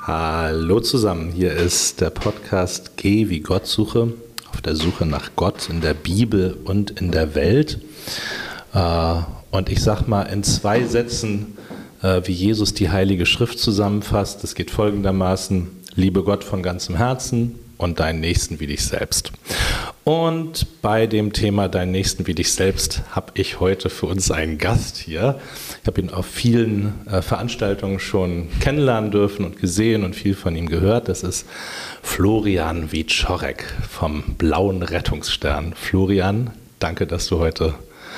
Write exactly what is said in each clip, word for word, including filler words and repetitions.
Hallo zusammen, hier ist der Podcast Geh wie Gott suche, auf der Suche nach Gott in der Bibel und in der Welt. Und ich sag mal in zwei Sätzen, wie Jesus die Heilige Schrift zusammenfasst. Es geht folgendermaßen: Liebe Gott von ganzem Herzen und deinen Nächsten wie dich selbst. Und bei dem Thema deinen Nächsten wie dich selbst habe ich heute für uns einen Gast hier. Ich habe ihn auf vielen äh, Veranstaltungen schon kennenlernen dürfen und gesehen und viel von ihm gehört. Das ist Florian Wieczorek vom Blauen Rettungsstern. Florian, danke, dass du heute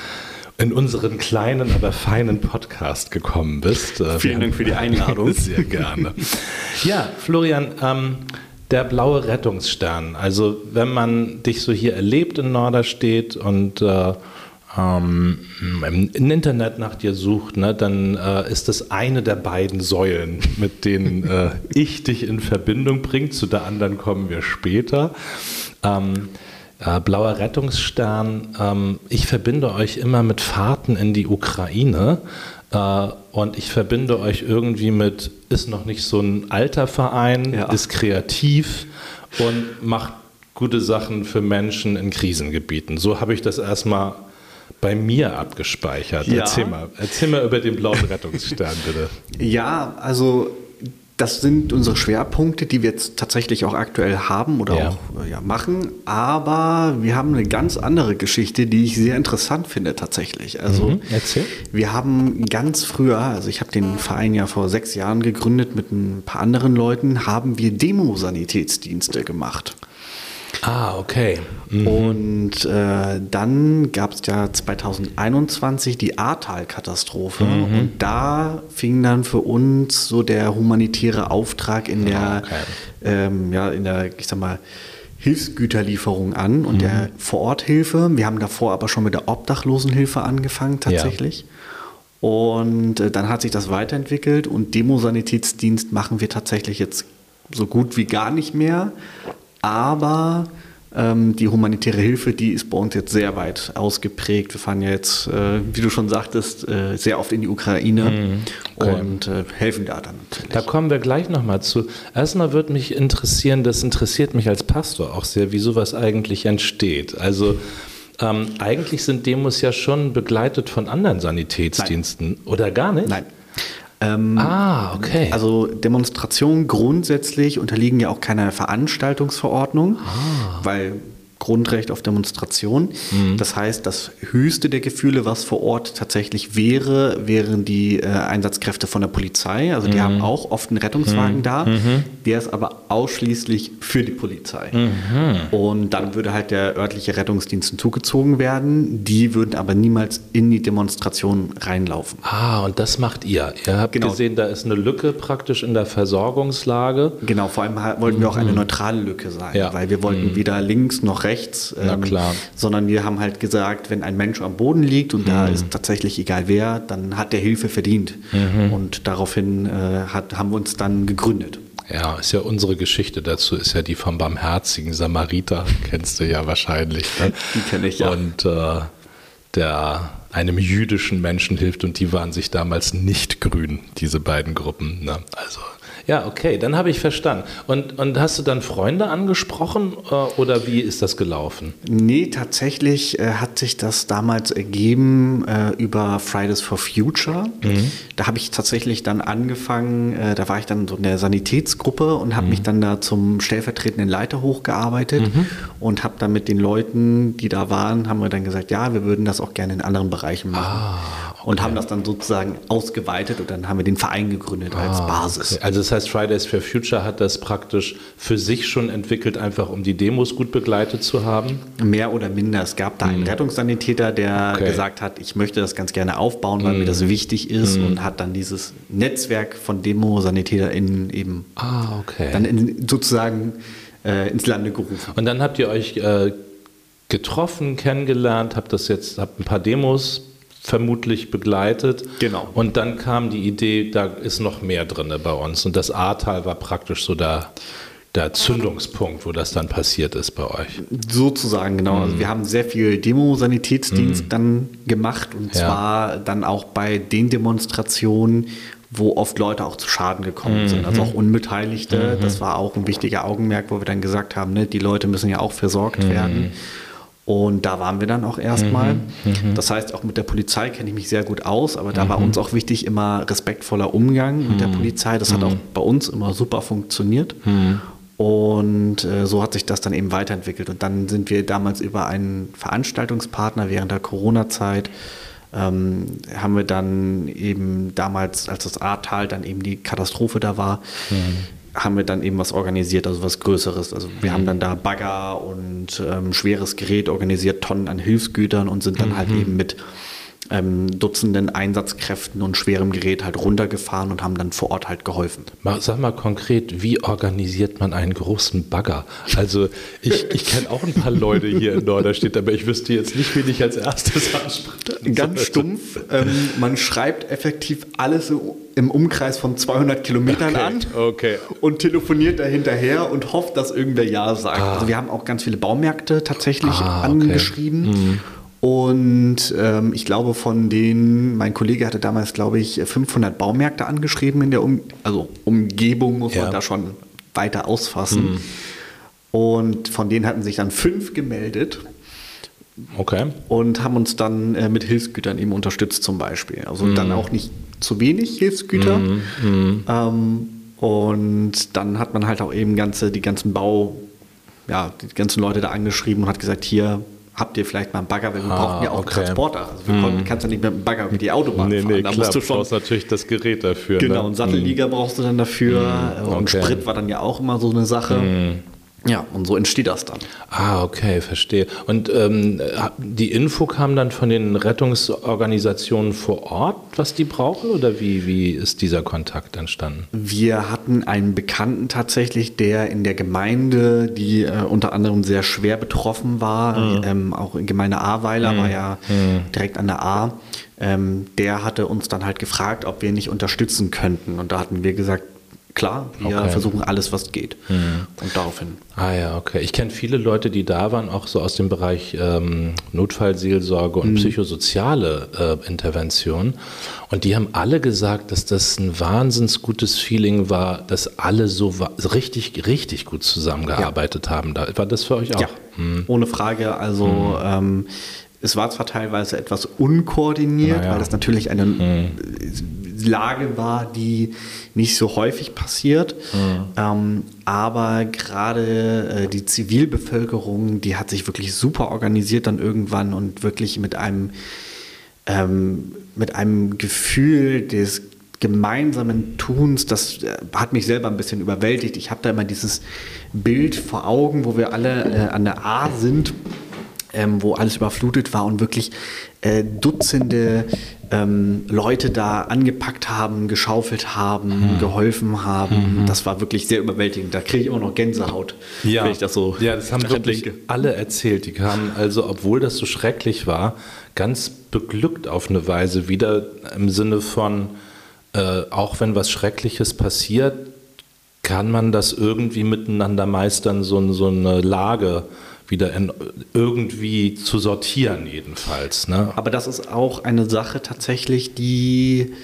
in unseren kleinen, aber feinen Podcast gekommen bist. Äh, Vielen Dank für die Einladung. Sehr gerne. Ja, Florian, ähm, der Blaue Rettungsstern. Also wenn man dich so hier erlebt in Norderstedt und äh, ähm, im, im Internet nach dir sucht, ne, dann äh, ist das eine der beiden Säulen, mit denen äh, ich dich in Verbindung bringe. Zu der anderen kommen wir später. Ähm, äh, Blauer Rettungsstern, ähm, ich verbinde euch immer mit Fahrten in die Ukraine. Und ich verbinde euch irgendwie mit, ist noch nicht so ein alter Verein, ja. Ist kreativ und macht gute Sachen für Menschen in Krisengebieten. So habe ich das erstmal bei mir abgespeichert. Ja. Erzähl mal, erzähl mal über den Blauen Rettungsstern, bitte. Ja, also das sind unsere Schwerpunkte, die wir jetzt tatsächlich auch aktuell haben oder ja. auch ja, machen. Aber wir haben eine ganz andere Geschichte, die ich sehr interessant finde tatsächlich. Also mhm, erzähl. Wir haben ganz früher, also ich habe den Verein ja vor sechs Jahren gegründet mit ein paar anderen Leuten, haben wir Demosanitätsdienste gemacht. Ah, okay. Mhm. Und äh, dann gab es ja zwanzig einundzwanzig die Ahrtal-Katastrophe mhm. und da fing dann für uns so der humanitäre Auftrag in der, okay. ähm, ja, in der, ich sag mal, Hilfsgüterlieferung an und mhm. der Vororthilfe. Wir haben davor aber schon mit der Obdachlosenhilfe angefangen tatsächlich. Ja. Und äh, dann hat sich das weiterentwickelt und Demosanitätsdienst machen wir tatsächlich jetzt so gut wie gar nicht mehr. Aber ähm, die humanitäre Hilfe, die ist bei uns jetzt sehr weit ausgeprägt. Wir fahren ja jetzt, äh, wie du schon sagtest, äh, sehr oft in die Ukraine mhm. okay. und äh, helfen da dann natürlich. Da kommen wir gleich nochmal zu. Erstmal würde mich interessieren, das interessiert mich als Pastor auch sehr, wie sowas eigentlich entsteht. Also ähm, eigentlich sind Demos ja schon begleitet von anderen Sanitätsdiensten. Nein. Oder gar nicht? Nein. Ähm, ah, okay. Also Demonstrationen grundsätzlich unterliegen ja auch keiner Veranstaltungsverordnung, ah. weil Grundrecht auf Demonstration. Mhm. Das heißt, das höchste der Gefühle, was vor Ort tatsächlich wäre, wären die äh, Einsatzkräfte von der Polizei. Also die mhm. haben auch oft einen Rettungswagen mhm. da. Mhm. Der ist aber ausschließlich für die Polizei. Mhm. Und dann würde halt der örtliche Rettungsdienst hinzugezogen werden. Die würden aber niemals in die Demonstration reinlaufen. Ah, und das macht ihr. Ihr habt genau. gesehen, da ist eine Lücke praktisch in der Versorgungslage. Genau, vor allem wollten wir auch eine neutrale Lücke sein, ja. weil wir wollten mhm. weder links noch rechts Rechts, ähm, Na klar. sondern wir haben halt gesagt, wenn ein Mensch am Boden liegt und mhm. da ist tatsächlich egal wer, dann hat der Hilfe verdient. Mhm. Und daraufhin äh, hat, haben wir uns dann gegründet. Ja, ist ja unsere Geschichte dazu, ist ja die vom barmherzigen Samariter, kennst du ja wahrscheinlich. Ne? Die kenne ich ja. Und äh, der einem jüdischen Menschen hilft und die waren sich damals nicht grün, diese beiden Gruppen. Ne? Also ja, okay, dann habe ich verstanden. Und, und hast du dann Freunde angesprochen äh, oder wie ist das gelaufen? Nee, tatsächlich äh, hat sich das damals ergeben äh, über Fridays for Future. Mhm. Da habe ich tatsächlich dann angefangen, äh, da war ich dann so in der Sanitätsgruppe und habe mhm. mich dann da zum stellvertretenden Leiter hochgearbeitet mhm. und habe dann mit den Leuten, die da waren, haben wir dann gesagt, ja, wir würden das auch gerne in anderen Bereichen machen. Ah, okay. Und haben das dann sozusagen ausgeweitet und dann haben wir den Verein gegründet ah, als Basis. Okay. Also das heißt, Fridays for Future hat das praktisch für sich schon entwickelt, einfach um die Demos gut begleitet zu haben? Mehr oder minder. Es gab da einen mm. Rettungssanitäter, der okay. gesagt hat, ich möchte das ganz gerne aufbauen, weil mm. mir das wichtig ist mm. und hat dann dieses Netzwerk von DemosanitäterInnen eben ah, okay. dann in, sozusagen äh, ins Lande gerufen. Und dann habt ihr euch äh, getroffen, kennengelernt, habt das jetzt, habt ein paar Demos vermutlich begleitet. Genau. Und dann kam die Idee, da ist noch mehr drin bei uns. Und das Ahrtal war praktisch so der, der Zündungspunkt, wo das dann passiert ist bei euch. Sozusagen, genau. Mhm. Also wir haben sehr viel Demosanitätsdienst mhm. dann gemacht und ja. zwar dann auch bei den Demonstrationen, wo oft Leute auch zu Schaden gekommen sind, also auch Unbeteiligte. Mhm. Das war auch ein wichtiger Augenmerk, wo wir dann gesagt haben, ne, die Leute müssen ja auch versorgt mhm. werden. Und da waren wir dann auch erstmal. Mhm. Das heißt, auch mit der Polizei kenne ich mich sehr gut aus, aber da mhm. war uns auch wichtig, immer respektvoller Umgang mit der Polizei. Das mhm. hat auch bei uns immer super funktioniert. Mhm. Und äh, so hat sich das dann eben weiterentwickelt. Und dann sind wir damals über einen Veranstaltungspartner während der Corona-Zeit, ähm, haben wir dann eben damals, als das Ahrtal dann eben die Katastrophe da war, mhm. haben wir dann eben was organisiert, also was Größeres. Also wir mhm. haben dann da Bagger und ähm, schweres Gerät organisiert, Tonnen an Hilfsgütern und sind dann mhm. halt eben mit ähm, Dutzenden Einsatzkräften und schwerem Gerät halt runtergefahren und haben dann vor Ort halt geholfen. Sag mal konkret, wie organisiert man einen großen Bagger? Also ich, ich kenne auch ein paar Leute hier in Norderstedt, aber ich wüsste jetzt nicht, wen ich als erstes anspreche. Ganz stumpf, ähm, man schreibt effektiv alles im Umkreis von zweihundert Kilometern okay, an okay. und telefoniert da hinterher und hofft, dass irgendwer Ja sagt. Ah. Also wir haben auch ganz viele Baumärkte tatsächlich ah, angeschrieben. Okay. Mhm. Und ähm, ich glaube von denen, mein Kollege hatte damals, glaube ich, fünfhundert Baumärkte angeschrieben in der um, also Umgebung, muss ja. man da schon weiter ausfassen. Mhm. Und von denen hatten sich dann fünf gemeldet. Okay. Und haben uns dann äh, mit Hilfsgütern eben unterstützt zum Beispiel. Also mhm. dann auch nicht zu wenig Hilfsgüter. Mhm. Mhm. Ähm, und dann hat man halt auch eben ganze, die ganzen Bau, ja, die ganzen Leute da angeschrieben und hat gesagt, hier habt ihr vielleicht mal einen Bagger, weil wir ah, brauchen ja auch okay. einen Transporter. Also wir konnten, kannst ja nicht mit dem Bagger über die Autobahn nee, fahren. Nee, da klar, musst du schon, brauchst natürlich das Gerät dafür. Genau, ne? einen Sattelliga mm. brauchst du dann dafür. Mm, okay. Und Sprit war dann ja auch immer so eine Sache. Mm. Ja, und so entsteht das dann. Ah, okay, verstehe. Und ähm, die Info kam dann von den Rettungsorganisationen vor Ort, was die brauchen, oder wie, wie ist dieser Kontakt entstanden? Wir hatten einen Bekannten tatsächlich, der in der Gemeinde, die äh, unter anderem sehr schwer betroffen war, mhm. ähm, auch in Gemeinde Ahrweiler, mhm. war ja mhm. direkt an der Ahr, ähm, der hatte uns dann halt gefragt, ob wir nicht unterstützen könnten. Und da hatten wir gesagt, klar, wir okay. versuchen alles, was geht. Mhm. Und daraufhin. Ah ja, okay. Ich kenne viele Leute, die da waren, auch so aus dem Bereich ähm, Notfallseelsorge und mhm. psychosoziale äh, Intervention. Und die haben alle gesagt, dass das ein wahnsinns gutes Feeling war, dass alle so wa- richtig, richtig gut zusammengearbeitet ja. haben. Da, war das für euch auch? Ja, mhm. ohne Frage. Also mhm. ähm, es war zwar teilweise etwas unkoordiniert, ja. weil das natürlich eine mhm. Lage war, die nicht so häufig passiert. Mhm. Ähm, aber gerade äh, die Zivilbevölkerung, die hat sich wirklich super organisiert dann irgendwann und wirklich mit einem, ähm, mit einem Gefühl des gemeinsamen Tuns, das äh, hat mich selber ein bisschen überwältigt. Ich habe da immer dieses Bild vor Augen, wo wir alle äh, an der Ahr sind, Ähm, wo alles überflutet war und wirklich äh, Dutzende ähm, Leute da angepackt haben, geschaufelt haben, mhm. geholfen haben. Mhm. Das war wirklich sehr überwältigend. Da kriege ich immer noch Gänsehaut, ja. wenn ich das so Ja, das haben wirklich denke. alle erzählt. Die kamen also, obwohl das so schrecklich war, ganz beglückt auf eine Weise wieder im Sinne von, äh, auch wenn was Schreckliches passiert, kann man das irgendwie miteinander meistern, so, so eine Lage wieder in, irgendwie zu sortieren jedenfalls. Ne? Aber das ist auch eine Sache tatsächlich, die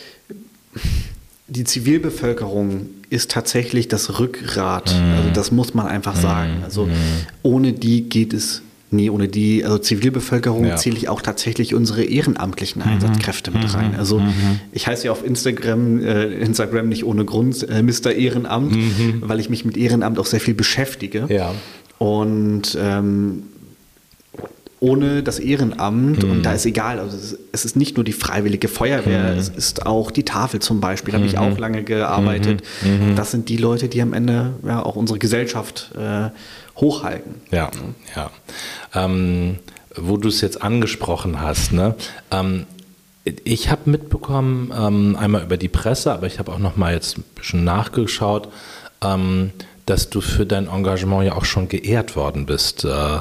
die Zivilbevölkerung ist tatsächlich das Rückgrat. Mm. Also das muss man einfach mm. sagen. Also mm. ohne die geht es nie. Ohne die also Zivilbevölkerung ja. zähle ich auch tatsächlich unsere ehrenamtlichen Einsatzkräfte mm. mit rein. Also mm. ich heiße ja auf Instagram, äh, Instagram nicht ohne Grund äh, Mister Ehrenamt, mm. weil ich mich mit Ehrenamt auch sehr viel beschäftige. Ja. Und ähm, ohne das Ehrenamt, mhm. und da ist egal, also es ist, es ist nicht nur die freiwillige Feuerwehr, mhm. es ist auch die Tafel zum Beispiel, da habe ich auch lange gearbeitet. Mhm. Das sind die Leute, die am Ende ja auch unsere Gesellschaft äh, hochhalten. Ja, ja. Ähm, wo du es jetzt angesprochen hast, ne? Ähm, ich habe mitbekommen, ähm, einmal über die Presse, aber ich habe auch noch mal jetzt ein bisschen nachgeschaut, ähm, dass du für dein Engagement ja auch schon geehrt worden bist. Äh,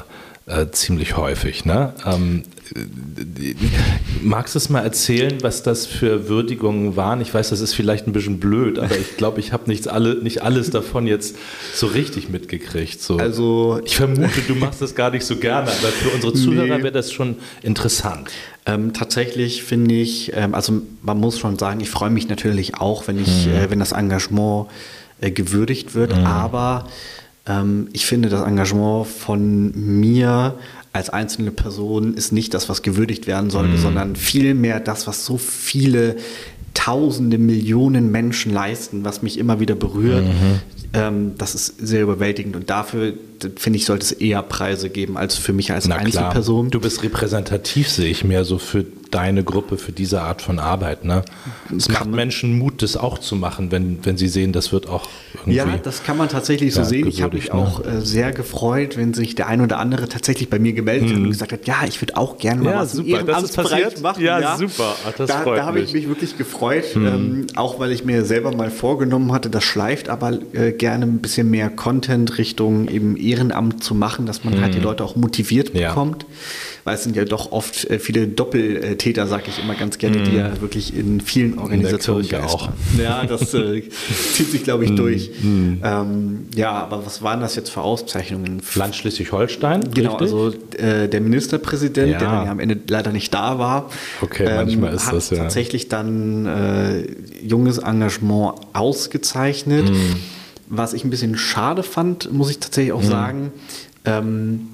äh, ziemlich häufig. Ne? Ähm, magst du es mal erzählen, was das für Würdigungen waren? Ich weiß, das ist vielleicht ein bisschen blöd, aber ich glaube, ich habe nicht, alle, nicht alles davon jetzt so richtig mitgekriegt. So. Also, ich vermute, du machst das gar nicht so gerne, aber für unsere Zuhörer nee. wäre das schon interessant. Ähm, tatsächlich finde ich, ähm, also man muss schon sagen, ich freue mich natürlich auch, wenn, ich, mhm. äh, wenn das Engagement äh, gewürdigt wird, mhm. aber ähm, ich finde, das Engagement von mir als einzelne Person ist nicht das, was gewürdigt werden sollte, mhm. sondern vielmehr das, was so viele Tausende, Millionen Menschen leisten, was mich immer wieder berührt. Mhm. Ähm, das ist sehr überwältigend und dafür, finde ich, sollte es eher Preise geben als für mich als Na Einzelperson. Klar. Du bist repräsentativ, sehe ich mehr so für deine Gruppe, für diese Art von Arbeit. Ne? Es macht Menschen Mut, das auch zu machen, wenn, wenn sie sehen, das wird auch irgendwie... Ja, das kann man tatsächlich so ja, sehen. Ich habe mich ne? auch äh, sehr gefreut, wenn sich der ein oder andere tatsächlich bei mir gemeldet hm. hat und gesagt hat, ja, ich würde auch gerne mal ja, was super. im Ehrenamtsbereich machen. Ja, ja. super. Ach, das da freut da habe ich mich wirklich gefreut, hm. ähm, auch weil ich mir selber mal vorgenommen hatte, das schleift aber äh, gerne ein bisschen mehr Content Richtung eben Ehrenamt zu machen, dass man hm. halt die Leute auch motiviert bekommt. Ja. Weil es sind ja doch oft äh, viele Doppeltäter, sage ich immer ganz gerne, mm. die ja wirklich in vielen Organisationen geistern. Auch. Ja, das äh, zieht sich, glaube ich, mm. durch. Mm. Ähm, ja, aber was waren das jetzt für Auszeichnungen? Land Schleswig-Holstein? Genau, richtig? also äh, der Ministerpräsident, ja. der dann ja am Ende leider nicht da war, okay, ähm, manchmal ist hat das ja tatsächlich dann äh, junges Engagement ausgezeichnet. Mm. Was ich ein bisschen schade fand, muss ich tatsächlich auch mm. sagen, ähm,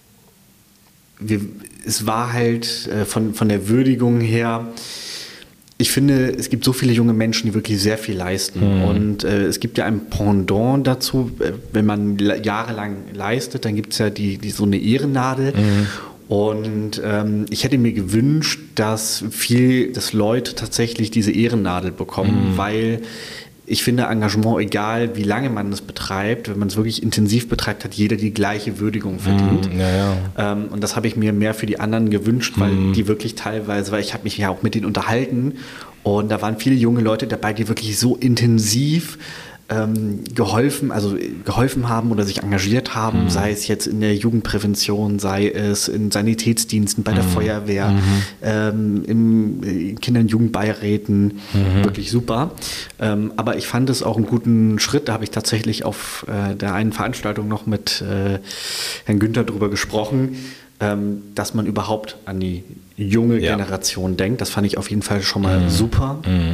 Wir, es war halt äh, von, von der Würdigung her, ich finde, es gibt so viele junge Menschen, die wirklich sehr viel leisten. Mhm. Und äh, es gibt ja ein Pendant dazu, äh, wenn man jahrelang leistet, dann gibt es ja die, die, so eine Ehrennadel. Mhm. Und ähm, ich hätte mir gewünscht, dass viel, dass Leute tatsächlich diese Ehrennadel bekommen, mhm. weil ich finde, Engagement, egal wie lange man es betreibt, wenn man es wirklich intensiv betreibt, hat jeder die gleiche Würdigung verdient. Mm, ja, ja. Ähm, und das habe ich mir mehr für die anderen gewünscht, weil mm. die wirklich teilweise, weil ich habe mich ja auch mit denen unterhalten und da waren viele junge Leute dabei, die wirklich so intensiv ähm, geholfen, also geholfen haben oder sich engagiert haben, mhm. sei es jetzt in der Jugendprävention, sei es in Sanitätsdiensten, bei der mhm. Feuerwehr, mhm. ähm, im äh, Kinder- und Jugendbeiräten, mhm. wirklich super. Ähm, aber ich fand es auch einen guten Schritt, da habe ich tatsächlich auf äh, der einen Veranstaltung noch mit äh, Herrn Günther drüber gesprochen, ähm, dass man überhaupt an die junge ja. Generation denkt. Das fand ich auf jeden Fall schon mal mhm. super. Mhm.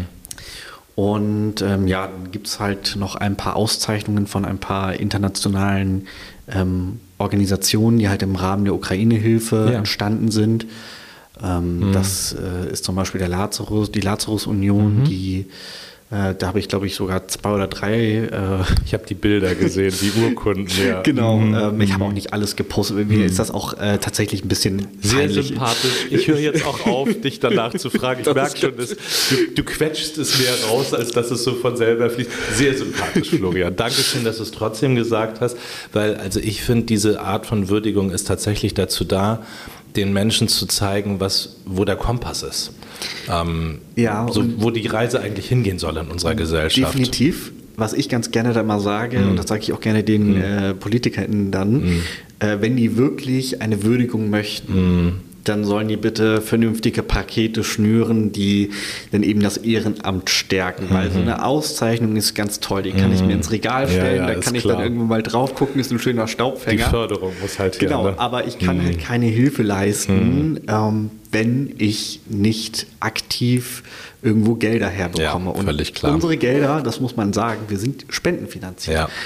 Und ähm, ja, dann gibt es halt noch ein paar Auszeichnungen von ein paar internationalen ähm, Organisationen, die halt im Rahmen der Ukraine-Hilfe ja. entstanden sind. Ähm, mhm. Das äh, ist zum Beispiel der Lazarus, die Lazarus-Union, mhm. die Äh, da habe ich, glaube ich, sogar zwei oder drei. Äh ich habe die Bilder gesehen, die Urkunden. Ja. Genau. Mhm. Ähm, ich habe auch nicht alles gepostet. Mir mhm. ist das auch äh, tatsächlich ein bisschen sehr peinlich. Sympathisch. Ich höre jetzt auch auf, dich danach zu fragen. Ich merke schon, dass du, du quetschst es mehr raus, als dass es so von selber fließt. Sehr sympathisch, Florian. Dankeschön, dass du es trotzdem gesagt hast, weil also ich finde, diese Art von Würdigung ist tatsächlich dazu da, den Menschen zu zeigen, was, wo der Kompass ist. Ähm, ja, so, wo die Reise eigentlich hingehen soll in unserer Gesellschaft. Definitiv. Was ich ganz gerne da mal sage, mm. und das sage ich auch gerne den mm. äh, PolitikerInnen dann, mm. äh, wenn die wirklich eine Würdigung möchten, mm. dann sollen die bitte vernünftige Pakete schnüren, die dann eben das Ehrenamt stärken. Mhm. Weil so eine Auszeichnung ist ganz toll, die kann mhm. ich mir ins Regal stellen, ja, ja, da kann ich klar. dann irgendwann mal drauf gucken, ist ein schöner Staubfänger. Die Förderung muss halt hier. Genau, ne? Aber ich kann mhm. halt keine Hilfe leisten, mhm. ähm, wenn ich nicht aktiv irgendwo Gelder herbekomme. Ja, völlig und klar. Unsere Gelder, das muss man sagen, wir sind spendenfinanziert. Ja.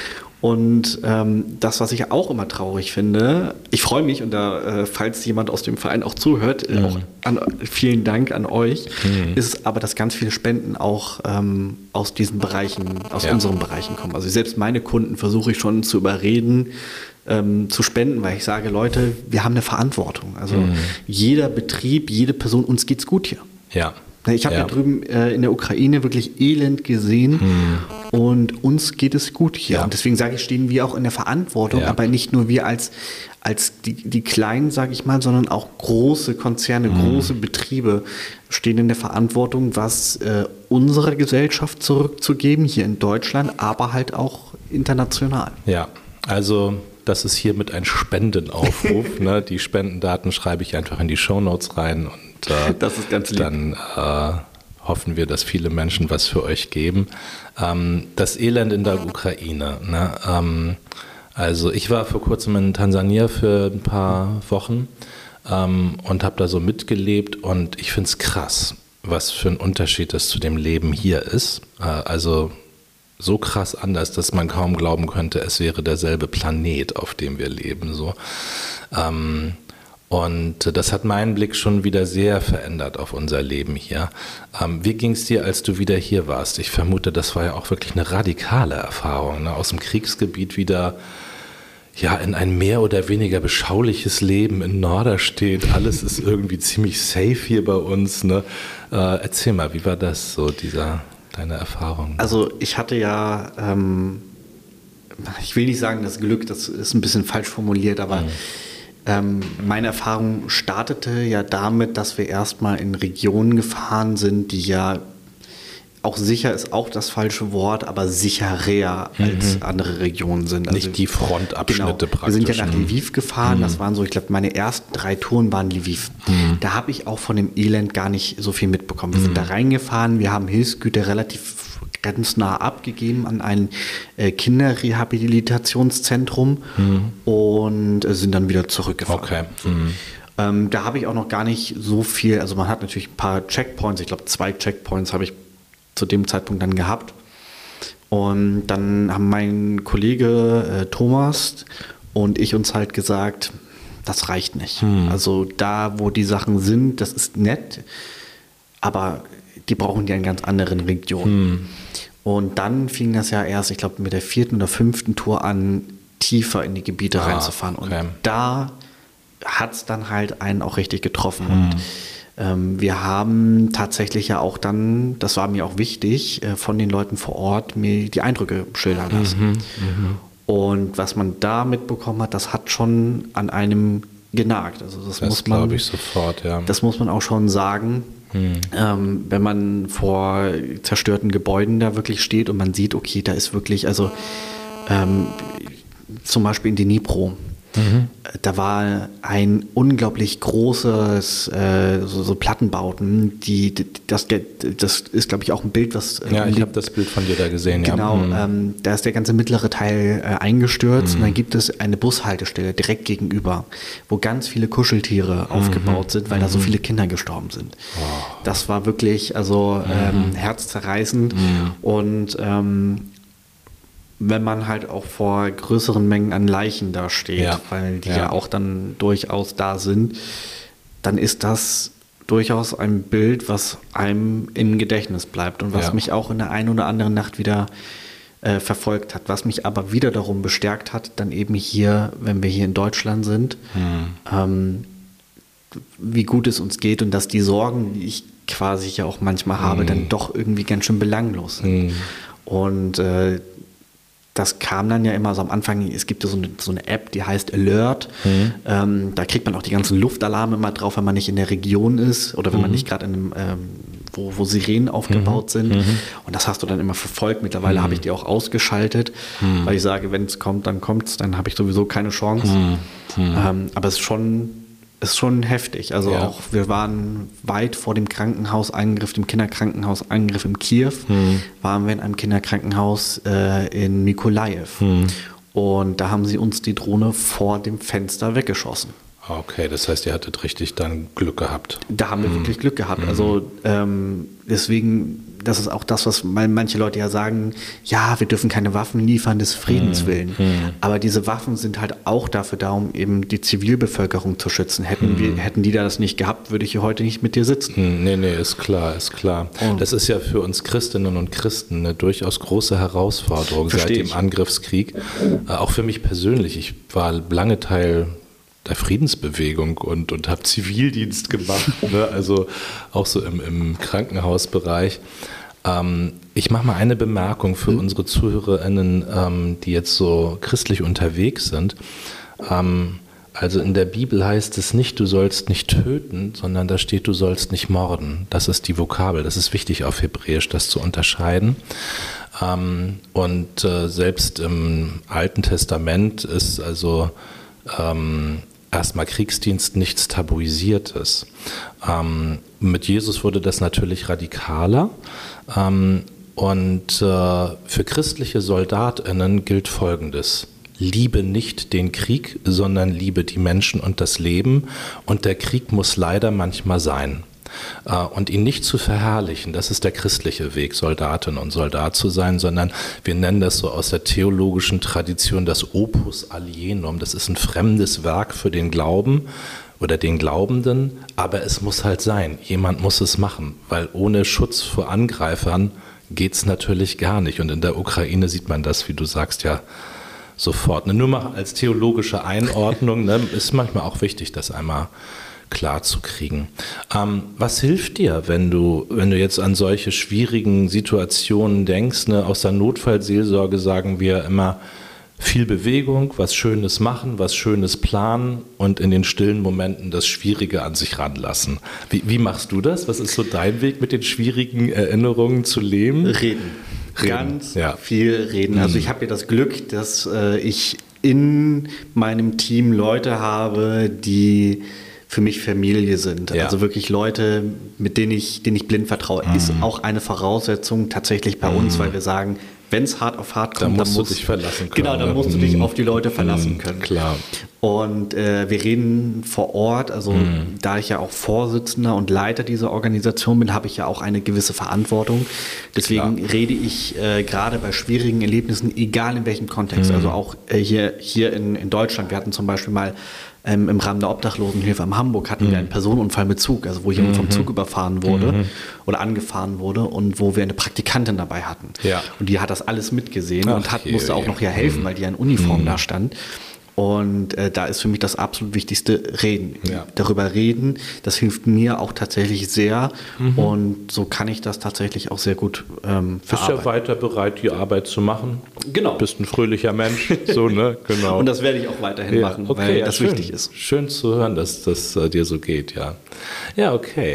Und ähm, das, was ich auch immer traurig finde, ich freue mich, und da, äh, falls jemand aus dem Verein auch zuhört, mhm. auch an, vielen Dank an euch, mhm. ist aber, dass ganz viele Spenden auch ähm, aus diesen Bereichen, aus ja. unseren Bereichen kommen. Also selbst meine Kunden versuche ich schon zu überreden, ähm, zu spenden, weil ich sage, Leute, wir haben eine Verantwortung. Also mhm. jeder Betrieb, jede Person, uns geht's gut hier. Ja. Ich habe ja. ja drüben äh, in der Ukraine wirklich Elend gesehen hm. und uns geht es gut hier. Ja. Und deswegen sage ich, stehen wir auch in der Verantwortung, ja. aber nicht nur wir als, als die, die Kleinen, sage ich mal, sondern auch große Konzerne, hm. große Betriebe stehen in der Verantwortung, was äh, unserer Gesellschaft zurückzugeben, hier in Deutschland, aber halt auch international. Ja, also das ist hiermit ein Spendenaufruf. Ne? Die Spendendaten schreibe ich einfach in die Shownotes rein und äh, das ist ganz lieb. Dann äh, hoffen wir, dass viele Menschen was für euch geben. Ähm, das Elend in der Ukraine. Ne? Ähm, also ich war vor kurzem in Tansania für ein paar Wochen ähm, und habe da so mitgelebt und ich finde es krass, was für ein Unterschied das zu dem Leben hier ist. Äh, also so krass anders, dass man kaum glauben könnte, es wäre derselbe Planet, auf dem wir leben. So. Ähm, und das hat meinen Blick schon wieder sehr verändert auf unser Leben hier. Ähm, wie ging es dir, als du wieder hier warst? Ich vermute, das war ja auch wirklich eine radikale Erfahrung, ne? Aus dem Kriegsgebiet wieder ja, in ein mehr oder weniger beschauliches Leben in Norderstedt. Alles ist irgendwie ziemlich safe hier bei uns. Ne? Äh, erzähl mal, wie war das so, dieser... deine Erfahrung? Also ich hatte ja, ähm, ich will nicht sagen das Glück, das ist ein bisschen falsch formuliert, aber mhm. ähm, meine Erfahrung startete ja damit, dass wir erstmal in Regionen gefahren sind, die ja auch sicher ist auch das falsche Wort, aber sicherer mhm. als andere Regionen sind. Also, nicht die Frontabschnitte genau. praktisch. Wir sind ja nach Lviv gefahren, mhm. das waren so, ich glaube, meine ersten drei Touren waren Lviv. Mhm. Da habe ich auch von dem Elend gar nicht so viel mitbekommen. Wir mhm. sind da reingefahren, wir haben Hilfsgüter relativ grenznah abgegeben an ein äh, Kinderrehabilitationszentrum mhm. und äh, sind dann wieder zurückgefahren. Okay. Mhm. Ähm, da habe ich auch noch gar nicht so viel, also man hat natürlich ein paar Checkpoints, ich glaube zwei Checkpoints habe ich zu dem Zeitpunkt dann gehabt. Und dann haben mein Kollege äh, Thomas und ich uns halt gesagt, das reicht nicht. Hm. Also da, wo die Sachen sind, das ist nett, aber die brauchen die in ganz anderen Regionen. Hm. Und dann fing das ja erst, ich glaube, mit der vierten oder fünften Tour an, tiefer in die Gebiete ah, reinzufahren. Okay. Und da hat es dann halt einen auch richtig getroffen. Hm. Und wir haben tatsächlich ja auch dann, das war mir auch wichtig, von den Leuten vor Ort mir die Eindrücke schildern lassen. Mhm, mh. Und was man da mitbekommen hat, das hat schon an einem genagt. Also das, das muss man, glaube ich sofort, ja. Das muss man auch schon sagen. Mhm. Ähm, wenn man vor zerstörten Gebäuden da wirklich steht und man sieht, okay, da ist wirklich, also ähm, zum Beispiel in Dnipro. Mhm. Da war ein unglaublich großes, äh, so, so Plattenbauten, die, die das, das ist, glaube ich, auch ein Bild, was... Ja, ich habe das Bild von dir da gesehen. Genau, ja. Mhm. ähm, da ist der ganze mittlere Teil äh, eingestürzt mhm. und dann gibt es eine Bushaltestelle direkt gegenüber, wo ganz viele Kuscheltiere mhm. aufgebaut sind, weil mhm. da so viele Kinder gestorben sind. Oh. Das war wirklich, also ähm, mhm. herzzerreißend mhm. und ähm, wenn man halt auch vor größeren Mengen an Leichen da steht, ja. weil die ja. ja auch dann durchaus da sind, dann ist das durchaus ein Bild, was einem im Gedächtnis bleibt und was ja. mich auch in der einen oder anderen Nacht wieder äh, verfolgt hat, was mich aber wieder darum bestärkt hat, dann eben hier, wenn wir hier in Deutschland sind, mhm. ähm, wie gut es uns geht und dass die Sorgen, die ich quasi ja auch manchmal habe, mhm. dann doch irgendwie ganz schön belanglos sind. Mhm. Und äh, das kam dann ja immer so am Anfang, es gibt so eine, so eine App, die heißt Alert. Mhm. Ähm, da kriegt man auch die ganzen Luftalarme immer drauf, wenn man nicht in der Region ist oder wenn mhm. man nicht gerade in einem, ähm, wo, wo Sirenen aufgebaut mhm. sind. Mhm. Und das hast du dann immer verfolgt. Mittlerweile mhm. habe ich die auch ausgeschaltet, mhm. weil ich sage, wenn es kommt, dann kommt es, dann habe ich sowieso keine Chance. Mhm. Mhm. Ähm, aber es ist schon... ist schon heftig. Also ja. auch, wir waren weit vor dem Krankenhausangriff, dem Kinderkrankenhausangriff in Kiew, hm. waren wir in einem Kinderkrankenhaus äh, in Mykolajiw. Hm. Und da haben sie uns die Drohne vor dem Fenster weggeschossen. Okay, das heißt, ihr hattet richtig dann Glück gehabt. Da haben wir hm. wirklich Glück gehabt. Hm. Also ähm, deswegen, das ist auch das, was manche Leute ja sagen, ja, wir dürfen keine Waffen liefern des Friedens willen. Hm. Aber diese Waffen sind halt auch dafür da, um eben die Zivilbevölkerung zu schützen. Hätten, hm. wir, hätten die da das nicht gehabt, würde ich hier heute nicht mit dir sitzen. Hm. Nee, nee, ist klar, ist klar. Oh. Das ist ja für uns Christinnen und Christen eine durchaus große Herausforderung Versteh seit dem ich. Angriffskrieg. Äh, auch für mich persönlich. Ich war lange Teil der Friedensbewegung und, und habe Zivildienst gemacht, ne? Also auch so im, im Krankenhausbereich. Ähm, ich mache mal eine Bemerkung für mhm. unsere ZuhörerInnen, ähm, die jetzt so christlich unterwegs sind. Ähm, also in der Bibel heißt es nicht, du sollst nicht töten, sondern da steht, du sollst nicht morden. Das ist die Vokabel. Das ist wichtig auf Hebräisch, das zu unterscheiden. Ähm, und äh, selbst im Alten Testament ist also ähm, erstmal Kriegsdienst nichts Tabuisiertes. Ähm, mit Jesus wurde das natürlich radikaler. Ähm, und äh, für christliche SoldatInnen gilt Folgendes: Liebe nicht den Krieg, sondern liebe die Menschen und das Leben. Und der Krieg muss leider manchmal sein. Und ihn nicht zu verherrlichen, das ist der christliche Weg, Soldatin und Soldat zu sein, sondern wir nennen das so aus der theologischen Tradition das Opus Alienum. Das ist ein fremdes Werk für den Glauben oder den Glaubenden, aber es muss halt sein. Jemand muss es machen, weil ohne Schutz vor Angreifern geht es natürlich gar nicht. Und in der Ukraine sieht man das, wie du sagst, ja sofort. Nur mal als theologische Einordnung, ne, ist manchmal auch wichtig, das einmal klar zu kriegen. Ähm, was hilft dir, wenn du, wenn du jetzt an solche schwierigen Situationen denkst? Ne? Aus der Notfallseelsorge sagen wir immer, viel Bewegung, was Schönes machen, was Schönes planen und in den stillen Momenten das Schwierige an sich ranlassen. Wie, wie machst du das? Was ist so dein Weg, mit den schwierigen Erinnerungen zu leben? Reden. reden. Ganz ja. viel reden. Also ich habe ja das Glück, dass äh, ich in meinem Team Leute habe, die für mich Familie sind. Ja. Also wirklich Leute, mit denen ich, denen ich blind vertraue, mhm. ist auch eine Voraussetzung tatsächlich bei mhm. uns, weil wir sagen, wenn es hart auf hart kommt, dann musst, dann musst du dich verlassen können. Genau, dann musst du dich mhm. auf die Leute verlassen können. Klar. Und äh, wir reden vor Ort, also mhm. da ich ja auch Vorsitzender und Leiter dieser Organisation bin, habe ich ja auch eine gewisse Verantwortung. Deswegen Klar. rede ich äh, gerade bei schwierigen Erlebnissen, egal in welchem Kontext, mhm. also auch äh, hier, hier in, in Deutschland, wir hatten zum Beispiel mal Ähm, im Rahmen der Obdachlosenhilfe in Hamburg hatten mhm. wir einen Personenunfall mit Zug, also wo jemand mhm. vom Zug überfahren wurde mhm. oder angefahren wurde und wo wir eine Praktikantin dabei hatten. Ja. Und die hat das alles mitgesehen Ach, und hat, je, musste auch je. noch hier helfen, mhm. weil die ja in Uniform mhm. da stand. Und äh, da ist für mich das absolut Wichtigste Reden. Ja. Darüber reden, das hilft mir auch tatsächlich sehr. Mhm. Und so kann ich das tatsächlich auch sehr gut ähm, verarbeiten. Bist ja weiter bereit, die Arbeit zu machen. Genau. Bist ein fröhlicher Mensch. So, ne? Genau. Und das werde ich auch weiterhin ja. machen, okay, weil ja, das schön. wichtig ist. Schön zu hören, dass das äh, dir so geht, ja. Ja, okay.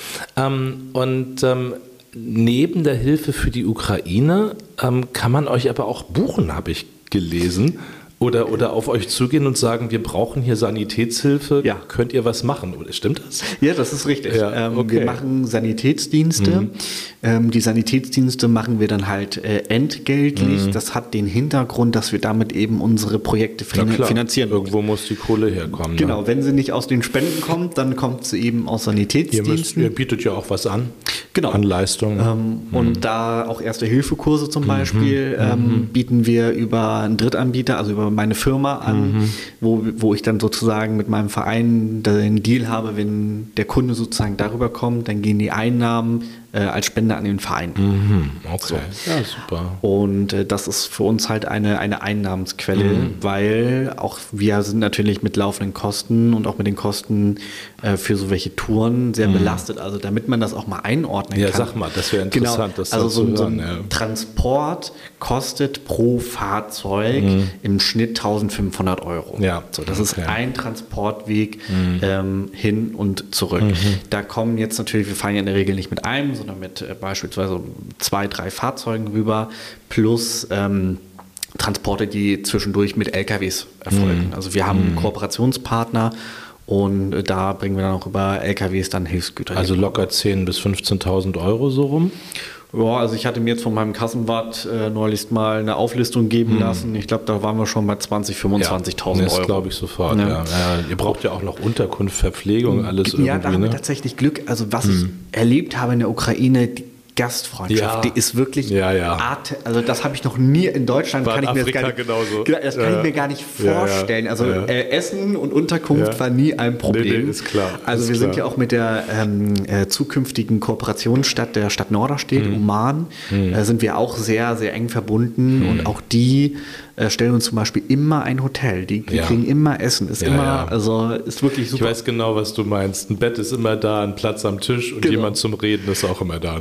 Ähm, und ähm, neben der Hilfe für die Ukraine ähm, kann man euch aber auch buchen, habe ich gelesen. Oder, oder auf euch zugehen und sagen, wir brauchen hier Sanitätshilfe, ja. könnt ihr was machen? Stimmt das? Ja, das ist richtig. Ja, ähm, okay. Wir machen Sanitätsdienste. Mhm. Ähm, die Sanitätsdienste machen wir dann halt äh, entgeltlich. Mhm. Das hat den Hintergrund, dass wir damit eben unsere Projekte fin- ja, finanzieren. Irgendwo muss die Kohle herkommen. Genau, ne? Wenn sie nicht aus den Spenden kommt, dann kommt sie eben aus Sanitätsdiensten. Ihr, müsst, ihr bietet ja auch was an. Genau. An Leistungen. Ähm, mhm. Und da auch Erste-Hilfe-Kurse zum Beispiel mhm. ähm, bieten wir über einen Drittanbieter, also über meine Firma an, mhm. wo, wo ich dann sozusagen mit meinem Verein den Deal habe, wenn der Kunde sozusagen darüber kommt, dann gehen die Einnahmen äh, als Spende an den Verein. Mhm. Okay, so. Ja, super. Und äh, das ist für uns halt eine, eine Einnahmensquelle, mhm. weil auch wir sind natürlich mit laufenden Kosten und auch mit den Kosten äh, für so welche Touren sehr mhm. belastet. Also damit man das auch mal einordnen ja, kann. Ja, sag mal, das wäre interessant, genau. das also so, zu so hören. ein ja. Transport kostet pro Fahrzeug mhm. im Schnitt eintausendfünfhundert Euro. Ja. So, das okay. ist ein Transportweg mhm. ähm, hin und zurück. Mhm. Da kommen jetzt natürlich, wir fahren ja in der Regel nicht mit einem, sondern mit äh, beispielsweise zwei, drei Fahrzeugen rüber, plus ähm, Transporte, die zwischendurch mit L K Ws erfolgen. Mhm. Also wir haben einen Kooperationspartner und äh, da bringen wir dann auch über L K Ws dann Hilfsgüter. Also hin. Locker zehntausend bis fünfzehntausend Euro so rum? Ja, also ich hatte mir jetzt von meinem Kassenwart äh, neulich mal eine Auflistung geben hm. lassen. Ich glaube, da waren wir schon bei zwanzigtausend, fünfundzwanzigtausend ja, Euro. Das glaube ich sofort, ja. Ja. Ja. Ihr braucht ja auch noch Unterkunft, Verpflegung, alles ja, irgendwie. Ja, da haben wir ne? tatsächlich Glück. Also was hm. ich erlebt habe in der Ukraine, die Gastfreundschaft, ja. die ist wirklich ja, ja. Art, also das habe ich noch nie in Deutschland, war kann in ich mir Afrika das gar nicht, genauso. Das kann ja. ich mir gar nicht vorstellen. Ja, ja. Also ja. Äh, Essen und Unterkunft ja. war nie ein Problem. Nee, nee, ist klar. Also ist wir klar. sind ja auch mit der ähm, äh, zukünftigen Kooperationsstadt der Stadt Norderstedt, hm. Oman, hm. Äh, sind wir auch sehr, sehr eng verbunden hm. und auch die äh, stellen uns zum Beispiel immer ein Hotel. Die, die ja. kriegen immer Essen. Ist ja, immer, ja. also ist wirklich super. Ich weiß genau, was du meinst. Ein Bett ist immer da, ein Platz am Tisch und genau. jemand zum Reden ist auch immer da. Ne? Genau, das